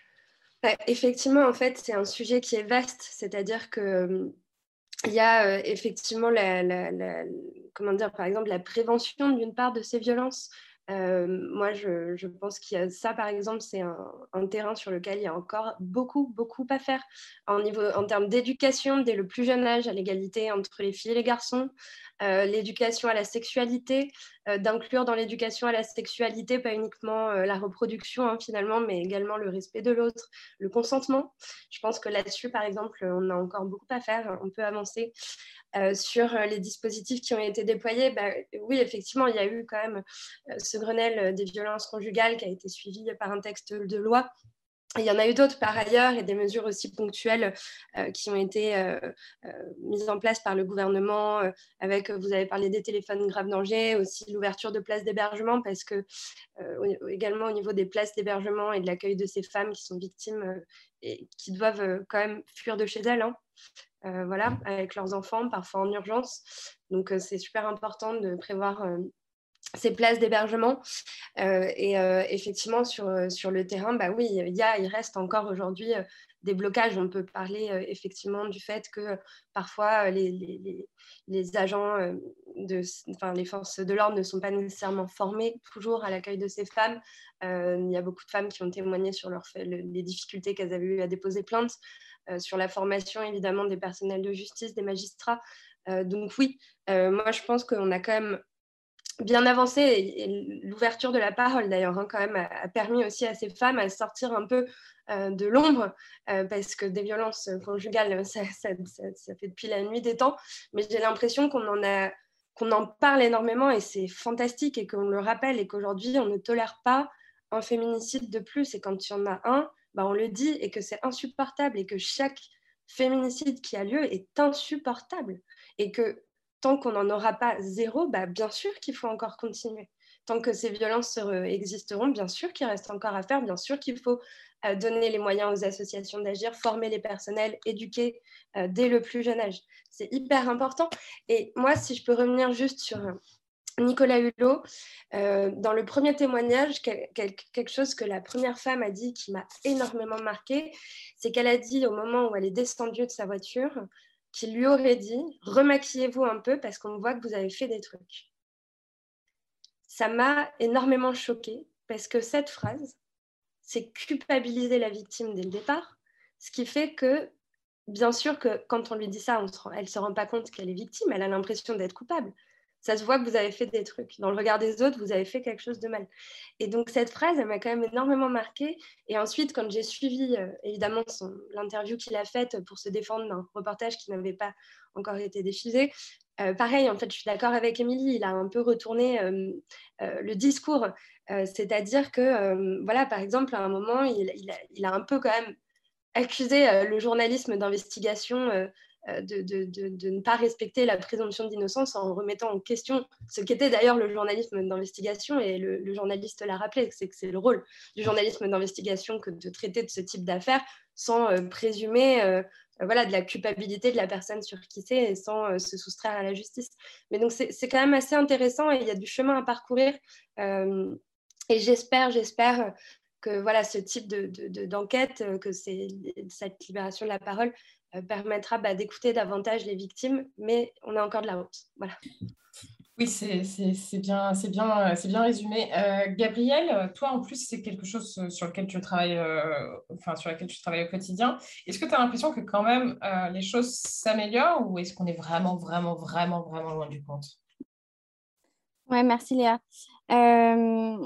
bah, effectivement en fait c'est un sujet qui est vaste, c'est-à-dire que euh, il y a euh, effectivement la, la, la, comment dire, par exemple la prévention d'une part de ces violences. Euh, moi, je, je pense qu'il y a ça, par exemple, c'est un, un terrain sur lequel il y a encore beaucoup, beaucoup à faire en, niveau, en termes d'éducation dès le plus jeune âge à l'égalité entre les filles et les garçons, euh, l'éducation à la sexualité, euh, d'inclure dans l'éducation à la sexualité pas uniquement euh, la reproduction hein, finalement, mais également le respect de l'autre, le consentement. Je pense que là-dessus, par exemple, on a encore beaucoup à faire, on peut avancer. Euh, sur les dispositifs qui ont été déployés, bah, oui, effectivement, il y a eu quand même euh, ce Grenelle des violences conjugales qui a été suivi par un texte de loi. Il y en a eu d'autres par ailleurs et des mesures aussi ponctuelles euh, qui ont été euh, euh, mises en place par le gouvernement euh, avec, vous avez parlé des téléphones grave danger, aussi l'ouverture de places d'hébergement parce que euh, également au niveau des places d'hébergement et de l'accueil de ces femmes qui sont victimes euh, et qui doivent euh, quand même fuir de chez elles, hein. Euh, voilà, avec leurs enfants, parfois en urgence. Donc, euh, c'est super important de prévoir euh, ces places d'hébergement. Euh, et euh, effectivement, sur, sur le terrain, bah oui, il, y a, il reste encore aujourd'hui euh, des blocages. On peut parler euh, effectivement du fait que euh, parfois les, les, les, les agents, euh, de, enfin, les forces de l'ordre ne sont pas nécessairement formés toujours à l'accueil de ces femmes. Euh, il y a beaucoup de femmes qui ont témoigné sur leur fait, le, les difficultés qu'elles avaient eues à déposer plainte. Euh, sur la formation évidemment des personnels de justice, des magistrats. Euh, donc oui, euh, moi je pense qu'on a quand même bien avancé et, et l'ouverture de la parole d'ailleurs hein, quand même a, a permis aussi à ces femmes à sortir un peu euh, de l'ombre euh, parce que des violences conjugales ça, ça, ça, ça fait depuis la nuit des temps, mais j'ai l'impression qu'on en a qu'on en parle énormément et c'est fantastique et qu'on le rappelle et qu'aujourd'hui on ne tolère pas un féminicide de plus et quand il y en a un, bah, on le dit et que c'est insupportable et que chaque féminicide qui a lieu est insupportable et que tant qu'on n'en aura pas zéro, bah, bien sûr qu'il faut encore continuer. Tant que ces violences existeront, bien sûr qu'il reste encore à faire, bien sûr qu'il faut euh, donner les moyens aux associations d'agir, former les personnels, éduquer euh, dès le plus jeune âge. C'est hyper important. Et moi, si je peux revenir juste sur Nicolas Hulot, euh, dans le premier témoignage, quel, quel, quelque chose que la première femme a dit qui m'a énormément marquée, c'est qu'elle a dit au moment où elle est descendue de sa voiture, qu'il lui aurait dit « remaquillez-vous un peu parce qu'on voit que vous avez fait des trucs ». Ça m'a énormément choquée parce que cette phrase, c'est culpabiliser la victime dès le départ, ce qui fait que, bien sûr que quand on lui dit ça, on se rend, elle ne se rend pas compte qu'elle est victime, elle a l'impression d'être coupable. Ça se voit que vous avez fait des trucs. Dans le regard des autres, vous avez fait quelque chose de mal. Et donc, cette phrase, elle m'a quand même énormément marquée. Et ensuite, quand j'ai suivi, euh, évidemment, son, l'interview qu'il a faite pour se défendre d'un reportage qui n'avait pas encore été diffusé, euh, pareil, en fait, je suis d'accord avec Émilie. Il a un peu retourné euh, euh, le discours. Euh, c'est-à-dire que, euh, voilà, par exemple, à un moment, il, il, a, il a un peu quand même accusé euh, le journalisme d'investigation euh, De, de, de, de ne pas respecter la présomption d'innocence en remettant en question ce qu'était d'ailleurs le journalisme d'investigation, et le, le journaliste l'a rappelé, c'est que c'est le rôle du journalisme d'investigation que de traiter de ce type d'affaires sans euh, présumer euh, euh, voilà, de la culpabilité de la personne sur qui c'est et sans euh, se soustraire à la justice. Mais donc c'est, c'est quand même assez intéressant et il y a du chemin à parcourir euh, et j'espère, j'espère que voilà, ce type de, de, de, d'enquête, que c'est, cette libération de la parole euh, permettra bah, d'écouter davantage les victimes, mais on a encore de la route. Voilà. Oui, c'est, c'est, c'est bien, c'est bien, c'est bien résumé. Euh, Gabrielle, toi, en plus, c'est quelque chose sur lequel tu travailles, euh, enfin, sur lequel tu travailles au quotidien. Est-ce que tu as l'impression que quand même euh, les choses s'améliorent ou est-ce qu'on est vraiment, vraiment, vraiment, vraiment loin du compte? Ouais, merci Léa. Euh,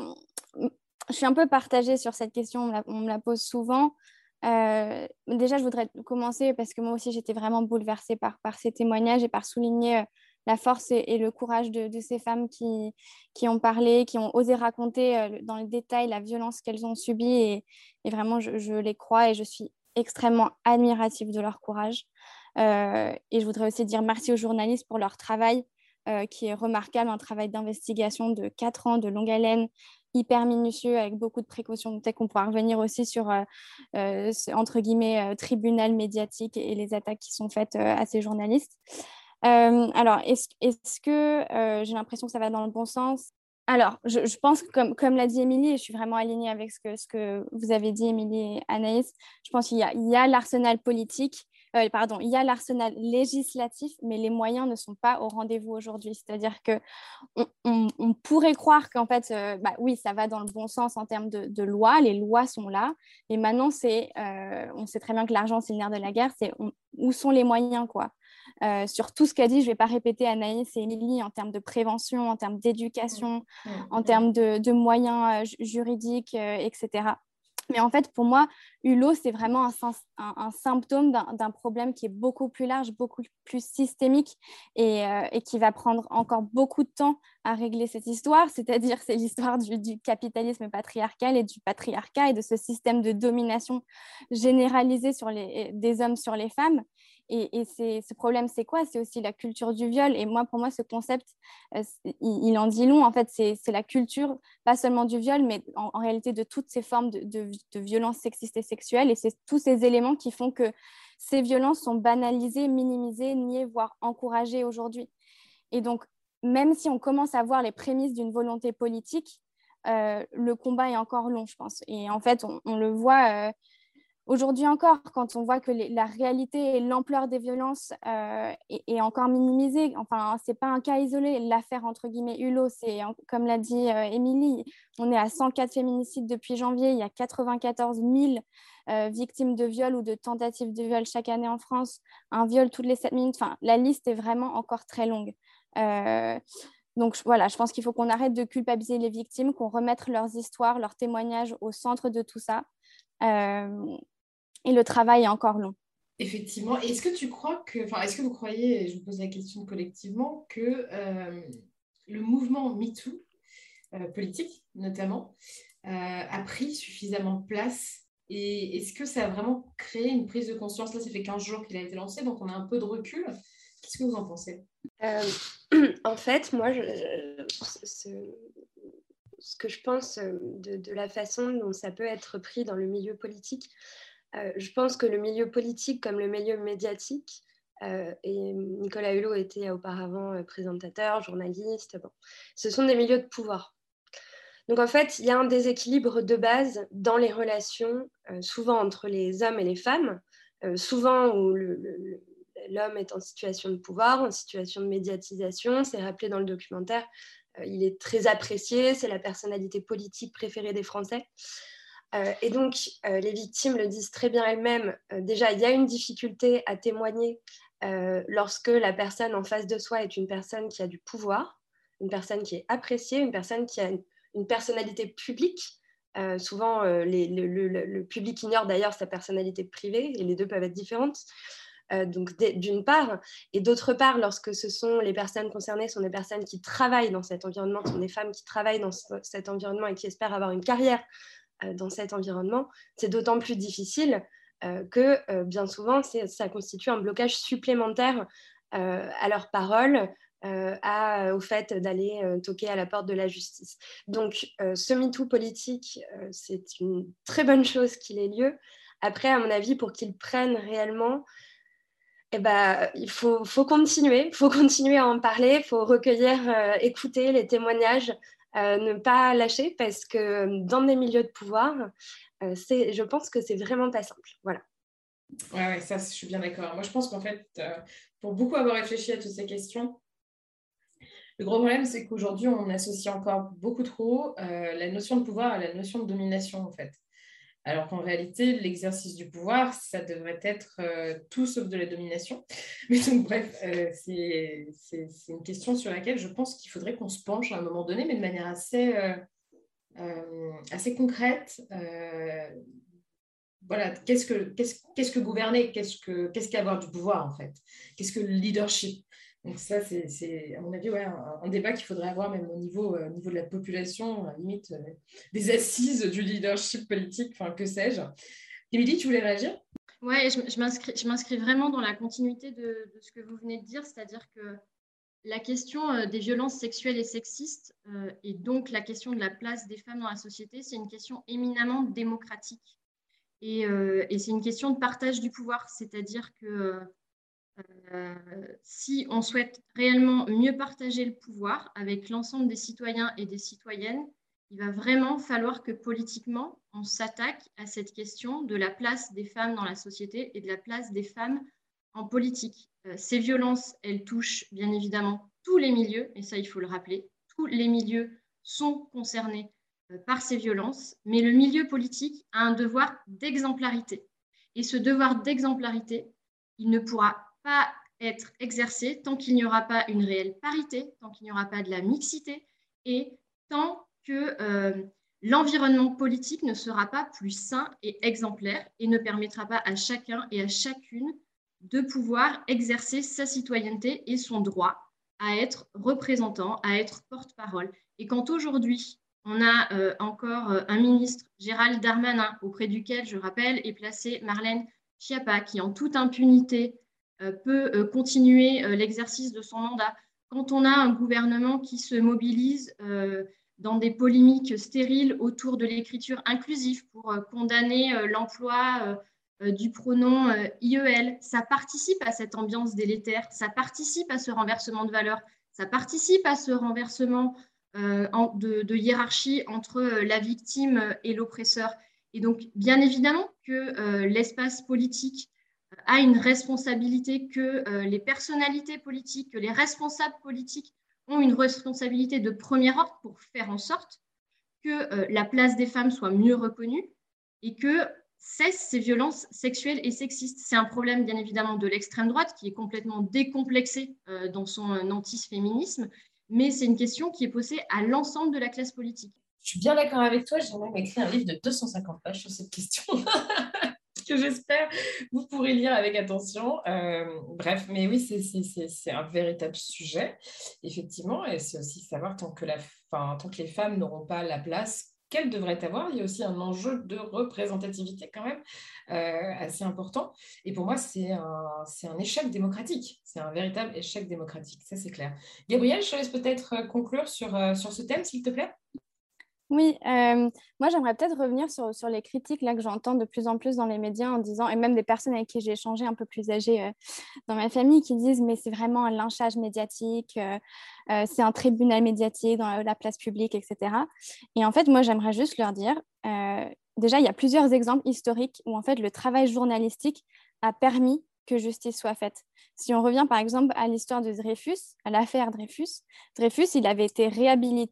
je suis un peu partagée sur cette question, on me la, on me la pose souvent. Euh, déjà, je voudrais commencer parce que moi aussi, j'étais vraiment bouleversée par, par ces témoignages et par souligner euh, la force et, et le courage de, de ces femmes qui, qui ont parlé, qui ont osé raconter euh, dans les détails la violence qu'elles ont subie. Et, et vraiment, je, je les crois et je suis extrêmement admirative de leur courage. Euh, et je voudrais aussi dire merci aux journalistes pour leur travail, euh, qui est remarquable, un travail d'investigation de quatre ans, de longue haleine, hyper minutieux, avec beaucoup de précautions. Peut-être qu'on pourra revenir aussi sur, euh, euh, ce, entre guillemets, euh, tribunal médiatique et, et les attaques qui sont faites euh, à ces journalistes. Euh, alors, est-ce, est-ce que euh, j'ai l'impression que ça va dans le bon sens? Alors, je, je pense que comme, comme l'a dit Émilie, et je suis vraiment alignée avec ce que, ce que vous avez dit, Émilie et Anaïs, je pense qu'il y a, il y a l'arsenal politique, euh, pardon, il y a l'arsenal législatif, mais les moyens ne sont pas au rendez-vous aujourd'hui. C'est-à-dire que on, on, on pourrait croire qu'en fait, euh, bah, oui, ça va dans le bon sens en termes de, de loi, les lois sont là, et maintenant, c'est, euh, on sait très bien que l'argent, c'est le nerf de la guerre, c'est on, où sont les moyens, quoi. Euh, sur tout ce qu'a dit, je ne vais pas répéter Anaïs et Émilie en termes de prévention, en termes d'éducation, mmh. en termes de, de moyens euh, juridiques, euh, et cetera. Mais en fait, pour moi, Hulot, c'est vraiment un, un, un symptôme d'un, d'un problème qui est beaucoup plus large, beaucoup plus systémique et, euh, et qui va prendre encore beaucoup de temps à régler cette histoire. C'est-à-dire, c'est l'histoire du, du capitalisme patriarcal et du patriarcat et de ce système de domination généralisée sur les, des hommes sur les femmes. Et, et c'est, ce problème, c'est quoi? C'est aussi la culture du viol. Et moi, pour moi, ce concept, euh, il, il en dit long. En fait, c'est, c'est la culture, pas seulement du viol, mais en, en réalité de toutes ces formes de, de, de violences sexistes et sexuelles. Et c'est tous ces éléments qui font que ces violences sont banalisées, minimisées, niées, voire encouragées aujourd'hui. Et donc, même si on commence à voir les prémices d'une volonté politique, euh, le combat est encore long, je pense. Et en fait, on, on le voit... Euh, Aujourd'hui encore, quand on voit que les, la réalité et l'ampleur des violences euh, est, est encore minimisée, enfin, ce n'est pas un cas isolé, l'affaire entre guillemets Hulot, c'est, comme l'a dit euh, Émilie, on est à cent quatre féminicides depuis janvier, il y a quatre-vingt-quatorze mille euh, victimes de viol ou de tentatives de viol chaque année en France, un viol toutes les sept minutes, enfin, la liste est vraiment encore très longue. Euh, donc voilà, je pense qu'il faut qu'on arrête de culpabiliser les victimes, qu'on remette leurs histoires, leurs témoignages au centre de tout ça. Euh, et le travail est encore long. Effectivement. Est-ce que tu crois que, enfin, est-ce que vous croyez, et je vous pose la question collectivement, que euh, le mouvement MeToo, euh, politique notamment, euh, a pris suffisamment de place et est-ce que ça a vraiment créé une prise de conscience? Là, ça fait quinze jours qu'il a été lancé, donc on a un peu de recul. Qu'est-ce que vous en pensez? euh, En fait, moi, je, ce, ce que je pense de, de la façon dont ça peut être pris dans le milieu politique, Euh, je pense que le milieu politique comme le milieu médiatique, euh, et Nicolas Hulot était auparavant euh, présentateur, journaliste, bon, ce sont des milieux de pouvoir. Donc en fait, il y a un déséquilibre de base dans les relations, euh, souvent entre les hommes et les femmes, euh, souvent où le, le, l'homme est en situation de pouvoir, en situation de médiatisation, c'est rappelé dans le documentaire, euh, il est très apprécié, c'est la personnalité politique préférée des Français. Euh, et donc, euh, les victimes le disent très bien elles-mêmes. Euh, déjà, il y a une difficulté à témoigner euh, lorsque la personne en face de soi est une personne qui a du pouvoir. une personne qui est appréciée, une personne qui a une, une personnalité publique. Euh, souvent, euh, les, le, le, le public ignore d'ailleurs sa personnalité privée, et les deux peuvent être différentes. Euh, donc d'une part, et d'autre part, lorsque ce sont les personnes concernées sont des personnes qui travaillent dans cet environnement, sont des femmes qui travaillent dans ce, cet environnement et qui espèrent avoir une carrière euh, dans cet environnement, c'est d'autant plus difficile euh, que euh, bien souvent, ça constitue un blocage supplémentaire euh, à leurs paroles, euh, à, au fait d'aller euh, toquer à la porte de la justice. Donc euh, ce MeToo politique, euh, c'est une très bonne chose qu'il ait lieu. Après, à mon avis, pour qu'il prenne réellement, eh ben, il faut, faut continuer, il faut continuer à en parler, il faut recueillir, euh, écouter les témoignages, euh, ne pas lâcher, parce que dans des milieux de pouvoir, euh, c'est, je pense que c'est vraiment pas simple. Voilà. Ouais, ouais, ça, je suis bien d'accord. Moi, je pense qu'en fait, euh, pour beaucoup avoir réfléchi à toutes ces questions, le gros problème, c'est qu'aujourd'hui, on associe encore beaucoup trop euh, la notion de pouvoir à la notion de domination, en fait. Alors qu'en réalité, l'exercice du pouvoir, ça devrait être euh, tout sauf de la domination. Mais donc, bref, euh, c'est, c'est, c'est une question sur laquelle je pense qu'il faudrait qu'on se penche à un moment donné, mais de manière assez, euh, euh, assez concrète. Euh, voilà, qu'est-ce que, qu'est-ce, qu'est-ce que gouverner? Qu'est-ce que, qu'est-ce qu'avoir du pouvoir, en fait? Qu'est-ce que le leadership? Donc ça, c'est, c'est à mon avis ouais, un, un débat qu'il faudrait avoir même au niveau, euh, niveau de la population, à la limite euh, des assises du leadership politique, enfin que sais-je. Émilie, tu voulais réagir? Oui, je, je, m'inscris, je m'inscris vraiment dans la continuité de, de ce que vous venez de dire, c'est-à-dire que la question euh, des violences sexuelles et sexistes, euh, et donc la question de la place des femmes dans la société, c'est une question éminemment démocratique. Et, euh, et c'est une question de partage du pouvoir, c'est-à-dire que Euh, si on souhaite réellement mieux partager le pouvoir avec l'ensemble des citoyens et des citoyennes, il va vraiment falloir que politiquement, on s'attaque à cette question de la place des femmes dans la société et de la place des femmes en politique. Euh, ces violences, elles touchent bien évidemment tous les milieux, et ça, il faut le rappeler, tous les milieux sont concernés euh, par ces violences, mais le milieu politique a un devoir d'exemplarité. Et ce devoir d'exemplarité, il ne pourra pas être exercé tant qu'il n'y aura pas une réelle parité, tant qu'il n'y aura pas de la mixité et tant que euh, l'environnement politique ne sera pas plus sain et exemplaire et ne permettra pas à chacun et à chacune de pouvoir exercer sa citoyenneté et son droit à être représentant, à être porte-parole. Et quand aujourd'hui, on a euh, encore euh, un ministre, Gérald Darmanin, auprès duquel, je rappelle, est placée Marlène Schiappa, qui en toute impunité peut continuer l'exercice de son mandat. Quand on a un gouvernement qui se mobilise dans des polémiques stériles autour de l'écriture inclusive pour condamner l'emploi du pronom I E L, ça participe à cette ambiance délétère, ça participe à ce renversement de valeurs, ça participe à ce renversement de, de hiérarchie entre la victime et l'oppresseur. Et donc, bien évidemment que l'espace politique a une responsabilité, que euh, les personnalités politiques, que les responsables politiques ont une responsabilité de premier ordre pour faire en sorte que euh, la place des femmes soit mieux reconnue et que cessent ces violences sexuelles et sexistes. C'est un problème, bien évidemment, de l'extrême droite qui est complètement décomplexé euh, dans son euh, antiféminisme, mais c'est une question qui est posée à l'ensemble de la classe politique. Je suis bien d'accord avec toi, j'ai même écrit un livre de deux cent cinquante pages sur cette question. Que j'espère vous pourrez lire avec attention. Euh, bref, mais oui, c'est, c'est, c'est, c'est un véritable sujet, effectivement, et c'est aussi savoir tant que, la, enfin, tant que les femmes n'auront pas la place qu'elles devraient avoir, il y a aussi un enjeu de représentativité quand même euh, assez important. Et pour moi, c'est un, c'est un échec démocratique, c'est un véritable échec démocratique, ça c'est clair. Gabrielle, je te laisse peut-être conclure sur, euh, sur ce thème, s'il te plaît. Oui, euh, moi j'aimerais peut-être revenir sur, sur les critiques là, que j'entends de plus en plus dans les médias en disant, et même des personnes avec qui j'ai échangé un peu plus âgées euh, dans ma famille qui disent mais c'est vraiment un lynchage médiatique, euh, euh, c'est un tribunal médiatique dans la, la place publique, et cetera. Et en fait, moi j'aimerais juste leur dire, euh, déjà il y a plusieurs exemples historiques où en fait le travail journalistique a permis que justice soit faite. Si on revient par exemple à l'histoire de Dreyfus, à l'affaire Dreyfus, Dreyfus il avait été réhabilité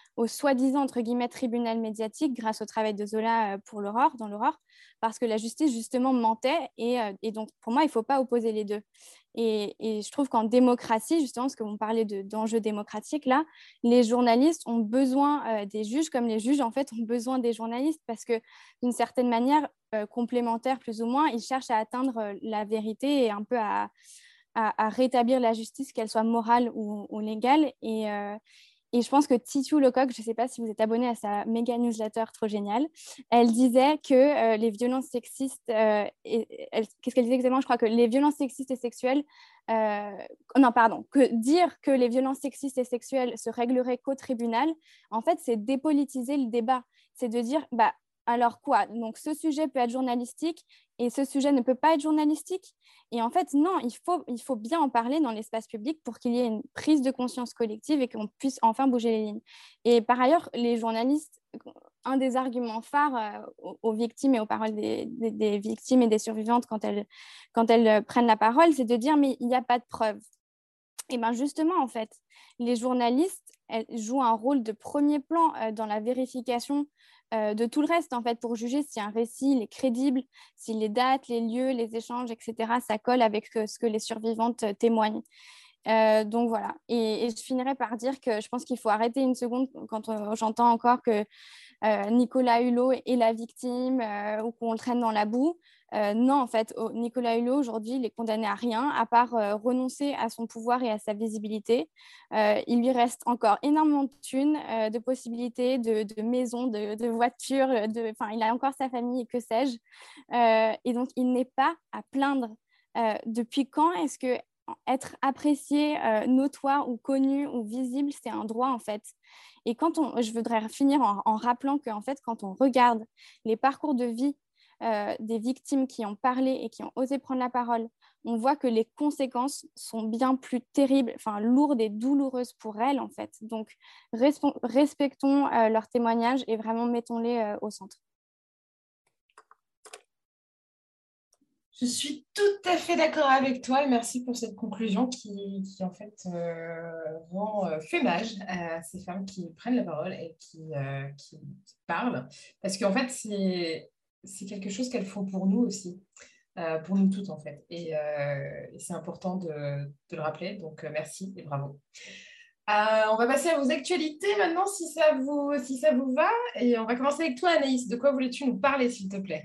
au soi-disant, entre guillemets, tribunal médiatique grâce au travail de Zola pour l'Aurore, dans l'Aurore, parce que la justice, justement, mentait. Et, et donc, pour moi, il ne faut pas opposer les deux. Et, et je trouve qu'en démocratie, justement, parce qu'on parlait de, d'enjeux démocratiques, là, les journalistes ont besoin euh, des juges, comme les juges, en fait, ont besoin des journalistes, parce que, d'une certaine manière, euh, complémentaire plus ou moins, ils cherchent à atteindre euh, la vérité et un peu à, à, à rétablir la justice, qu'elle soit morale ou, ou légale. Et, euh, et je pense que Titu Lecoq, je ne sais pas si vous êtes abonné à sa méga newsletter trop géniale, elle disait que euh, les violences sexistes, euh, et, elle, qu'est-ce qu'elle disait exactement? Je crois que les violences sexistes et sexuelles, euh, non, pardon, que dire que les violences sexistes et sexuelles se régleraient qu'au tribunal, en fait, c'est dépolitiser le débat. C'est de dire, bah, alors quoi? Donc, ce sujet peut être journalistique et ce sujet ne peut pas être journalistique. Et en fait, non, il faut, il faut bien en parler dans l'espace public pour qu'il y ait une prise de conscience collective et qu'on puisse enfin bouger les lignes. Et par ailleurs, les journalistes, un des arguments phares euh, aux, aux victimes et aux paroles des, des, des victimes et des survivantes quand elles, quand elles prennent la parole, c'est de dire « mais il n'y a pas de preuves ». Et bien justement, en fait, les journalistes elles jouent un rôle de premier plan euh, dans la vérification euh, de tout le reste, en fait, pour juger si un récit il est crédible, si les dates, les lieux, les échanges, et cetera, ça colle avec ce que, ce que les survivantes euh, témoignent. Euh, donc voilà. Et, et je finirai par dire que je pense qu'il faut arrêter une seconde quand on, j'entends encore que euh, Nicolas Hulot est la victime euh, ou qu'on le traîne dans la boue. Euh, non, en fait, Nicolas Hulot, aujourd'hui, il est condamné à rien, à part euh, renoncer à son pouvoir et à sa visibilité. Euh, il lui reste encore énormément de thunes, euh, de possibilités, de, de maisons, de, de voitures, de... enfin, il a encore sa famille et que sais-je. Euh, et donc, il n'est pas à plaindre. Euh, depuis quand est-ce que être apprécié, euh, notoire ou connu ou visible, c'est un droit, en fait. Et quand on... je voudrais finir en, en rappelant qu'en fait, quand on regarde les parcours de vie Euh, des victimes qui ont parlé et qui ont osé prendre la parole, on voit que les conséquences sont bien plus terribles, enfin lourdes et douloureuses pour elles, en fait. Donc, resp- respectons euh, leurs témoignages et vraiment mettons-les euh, au centre. Je suis tout à fait d'accord avec toi et merci pour cette conclusion qui, qui en fait, euh, rend, euh, fait mage à ces femmes qui prennent la parole et qui, euh, qui, qui parlent. Parce qu'en fait, c'est... c'est quelque chose qu'elles font pour nous aussi, euh, pour nous toutes en fait. Et, euh, et c'est important de, de le rappeler, donc euh, merci et bravo. Euh, on va passer à vos actualités maintenant, si ça, vous, si ça vous va. Et on va commencer avec toi, Anaïs. De quoi voulais-tu nous parler, s'il te plaît?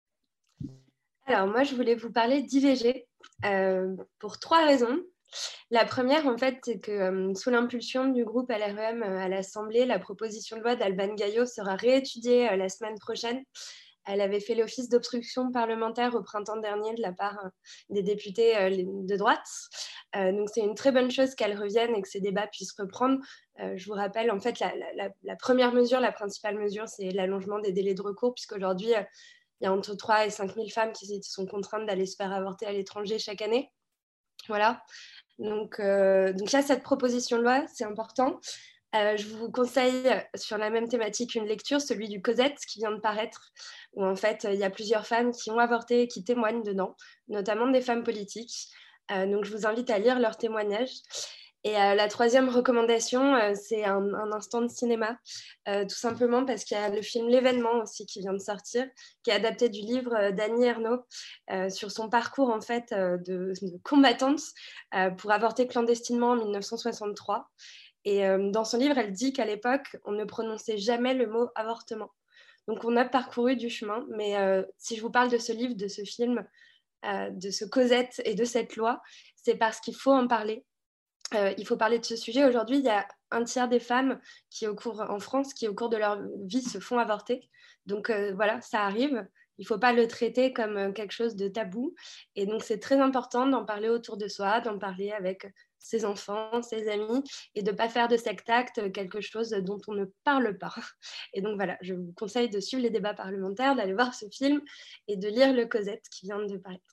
Alors, moi, je voulais vous parler d'I V G euh, pour trois raisons. La première, en fait, c'est que euh, sous l'impulsion du groupe L R E M euh, à l'Assemblée, la proposition de loi d'Alban Gaillot sera réétudiée euh, la semaine prochaine. Elle avait fait l'office d'obstruction parlementaire au printemps dernier de la part euh, des députés euh, de droite. Euh, donc, c'est une très bonne chose qu'elle revienne et que ces débats puissent reprendre. Euh, je vous rappelle, en fait, la, la, la première mesure, la principale mesure, c'est l'allongement des délais de recours, puisqu'aujourd'hui, euh, il y a entre trois et cinq mille femmes qui sont contraintes d'aller se faire avorter à l'étranger chaque année. Voilà. Donc, euh, donc là, cette proposition de loi, c'est important. Euh, je vous conseille sur la même thématique une lecture, celui du Cosette qui vient de paraître, où en fait il y a plusieurs femmes qui ont avorté et qui témoignent dedans, notamment des femmes politiques. Euh, donc je vous invite à lire leurs témoignages. Et euh, la troisième recommandation, euh, c'est un, un instant de cinéma, euh, tout simplement parce qu'il y a le film L'événement aussi qui vient de sortir, qui est adapté du livre euh, d'Annie Ernaux euh, sur son parcours en fait euh, de, de combattante euh, pour avorter clandestinement en mille neuf cent soixante-trois. Et euh, dans son livre, elle dit qu'à l'époque, on ne prononçait jamais le mot avortement. Donc, on a parcouru du chemin. Mais euh, si je vous parle de ce livre, de ce film, euh, de ce Cosette et de cette loi, c'est parce qu'il faut en parler. Euh, il faut parler de ce sujet. Aujourd'hui, il y a un tiers des femmes qui, au cours, en France qui, au cours de leur vie, se font avorter. Donc, euh, voilà, ça arrive. Il ne faut pas le traiter comme quelque chose de tabou. Et donc, c'est très important d'en parler autour de soi, d'en parler avec ses enfants, ses amis, et de ne pas faire de cet acte quelque chose dont on ne parle pas. Et donc, voilà, je vous conseille de suivre les débats parlementaires, d'aller voir ce film et de lire le Cosette qui vient de paraître.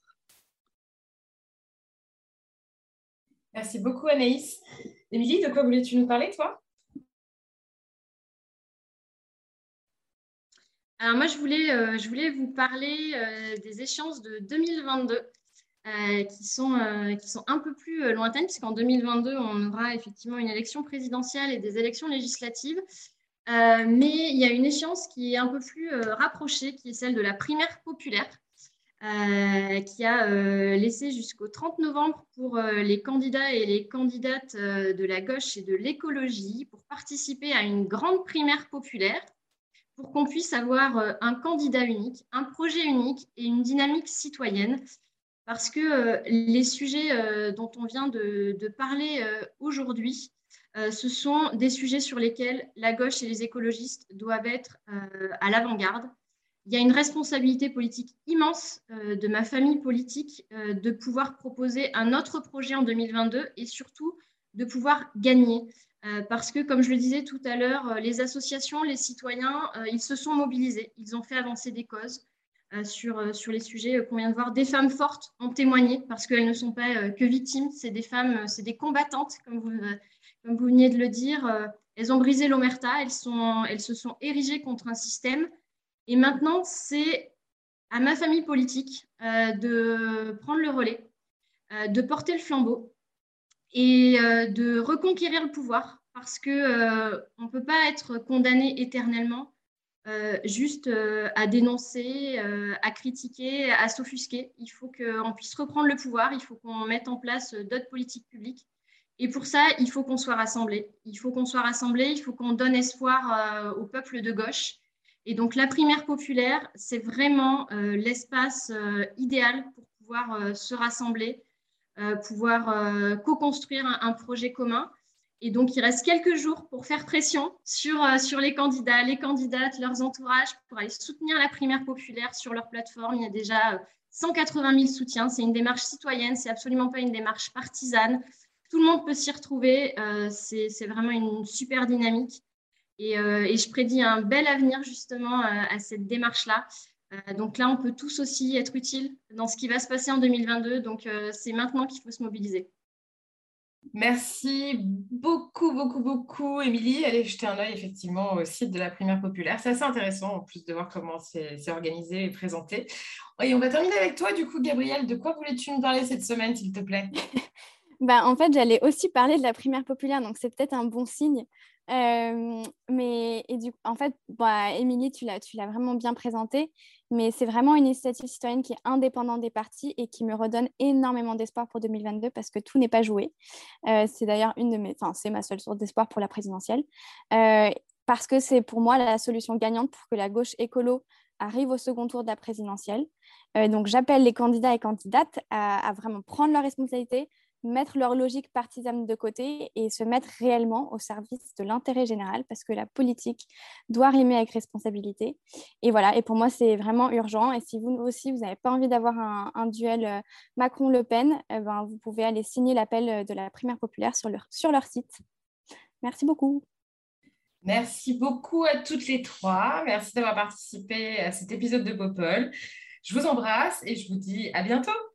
Merci beaucoup, Anaïs. Émilie, de quoi voulais-tu nous parler, toi? Alors moi, je voulais, euh, je voulais vous parler euh, des échéances de deux mille vingt-deux euh, qui, sont, euh, qui sont un peu plus euh, lointaines, puisqu'en deux mille vingt-deux, on aura effectivement une élection présidentielle et des élections législatives. Euh, mais il y a une échéance qui est un peu plus euh, rapprochée, qui est celle de la primaire populaire, euh, qui a euh, laissé jusqu'au trente novembre pour euh, les candidats et les candidates euh, de la gauche et de l'écologie pour participer à une grande primaire populaire, pour qu'on puisse avoir euh, un candidat unique, un projet unique et une dynamique citoyenne. Parce que euh, les sujets euh, dont on vient de, de parler euh, aujourd'hui, Euh, ce sont des sujets sur lesquels la gauche et les écologistes doivent être euh, à l'avant-garde. Il y a une responsabilité politique immense euh, de ma famille politique euh, de pouvoir proposer un autre projet en deux mille vingt-deux et surtout de pouvoir gagner. Euh, parce que, comme je le disais tout à l'heure, euh, les associations, les citoyens, euh, ils se sont mobilisés, ils ont fait avancer des causes euh, sur, euh, sur les sujets euh, qu'on vient de voir. Des femmes fortes ont témoigné parce qu'elles ne sont pas euh, que victimes, c'est des femmes, euh, c'est des combattantes, comme vous euh, Comme vous veniez de le dire, euh, elles ont brisé l'omerta, elles, sont, elles se sont érigées contre un système. Et maintenant, c'est à ma famille politique euh, de prendre le relais, euh, de porter le flambeau et euh, de reconquérir le pouvoir parce qu'on euh, ne peut pas être condamné éternellement euh, juste euh, à dénoncer, euh, à critiquer, à s'offusquer. Il faut qu'on puisse reprendre le pouvoir, il faut qu'on mette en place d'autres politiques publiques. Et pour ça, il faut qu'on soit rassemblés. Il faut qu'on soit rassemblés, il faut qu'on donne espoir euh, au peuple de gauche. Et donc, la primaire populaire, c'est vraiment euh, l'espace euh, idéal pour pouvoir euh, se rassembler, euh, pouvoir euh, co-construire un, un projet commun. Et donc, il reste quelques jours pour faire pression sur, euh, sur les candidats, les candidates, leurs entourages, pour aller soutenir la primaire populaire sur leur plateforme. Il y a déjà euh, cent quatre-vingt mille soutiens. C'est une démarche citoyenne, c'est absolument pas une démarche partisane. Tout le monde peut s'y retrouver, euh, c'est, c'est vraiment une super dynamique et, euh, et je prédis un bel avenir justement à, à cette démarche-là. Euh, donc là, on peut tous aussi être utiles dans ce qui va se passer en deux mille vingt-deux, donc euh, c'est maintenant qu'il faut se mobiliser. Merci beaucoup, beaucoup, beaucoup, Émilie. Allez jeter un œil effectivement au site de la primaire populaire. C'est assez intéressant en plus de voir comment c'est, c'est organisé et présenté. Et on va terminer avec toi du coup, Gabrielle. De quoi voulais-tu nous parler cette semaine, s'il te plaît ? Bah, en fait, j'allais aussi parler de la primaire populaire, donc c'est peut-être un bon signe. Euh, mais et du, en fait, bah, Émilie, tu l'as, tu l'as vraiment bien présenté, mais c'est vraiment une initiative citoyenne qui est indépendante des partis et qui me redonne énormément d'espoir pour deux mille vingt-deux parce que tout n'est pas joué. Euh, c'est d'ailleurs une de mes, enfin, c'est ma seule source d'espoir pour la présidentielle, euh, parce que c'est pour moi la solution gagnante pour que la gauche écolo arrive au second tour de la présidentielle. Euh, donc, j'appelle les candidats et candidates à, à vraiment prendre leurs responsabilités, mettre leur logique partisane de côté et se mettre réellement au service de l'intérêt général parce que la politique doit rimer avec responsabilité. Et voilà, et pour moi, c'est vraiment urgent. Et si vous aussi, vous n'avez pas envie d'avoir un, un duel Macron-Le Pen, eh ben, vous pouvez aller signer l'appel de la primaire populaire sur leur, sur leur site. Merci beaucoup. Merci beaucoup à toutes les trois. Merci d'avoir participé à cet épisode de Popol. Je vous embrasse et je vous dis à bientôt.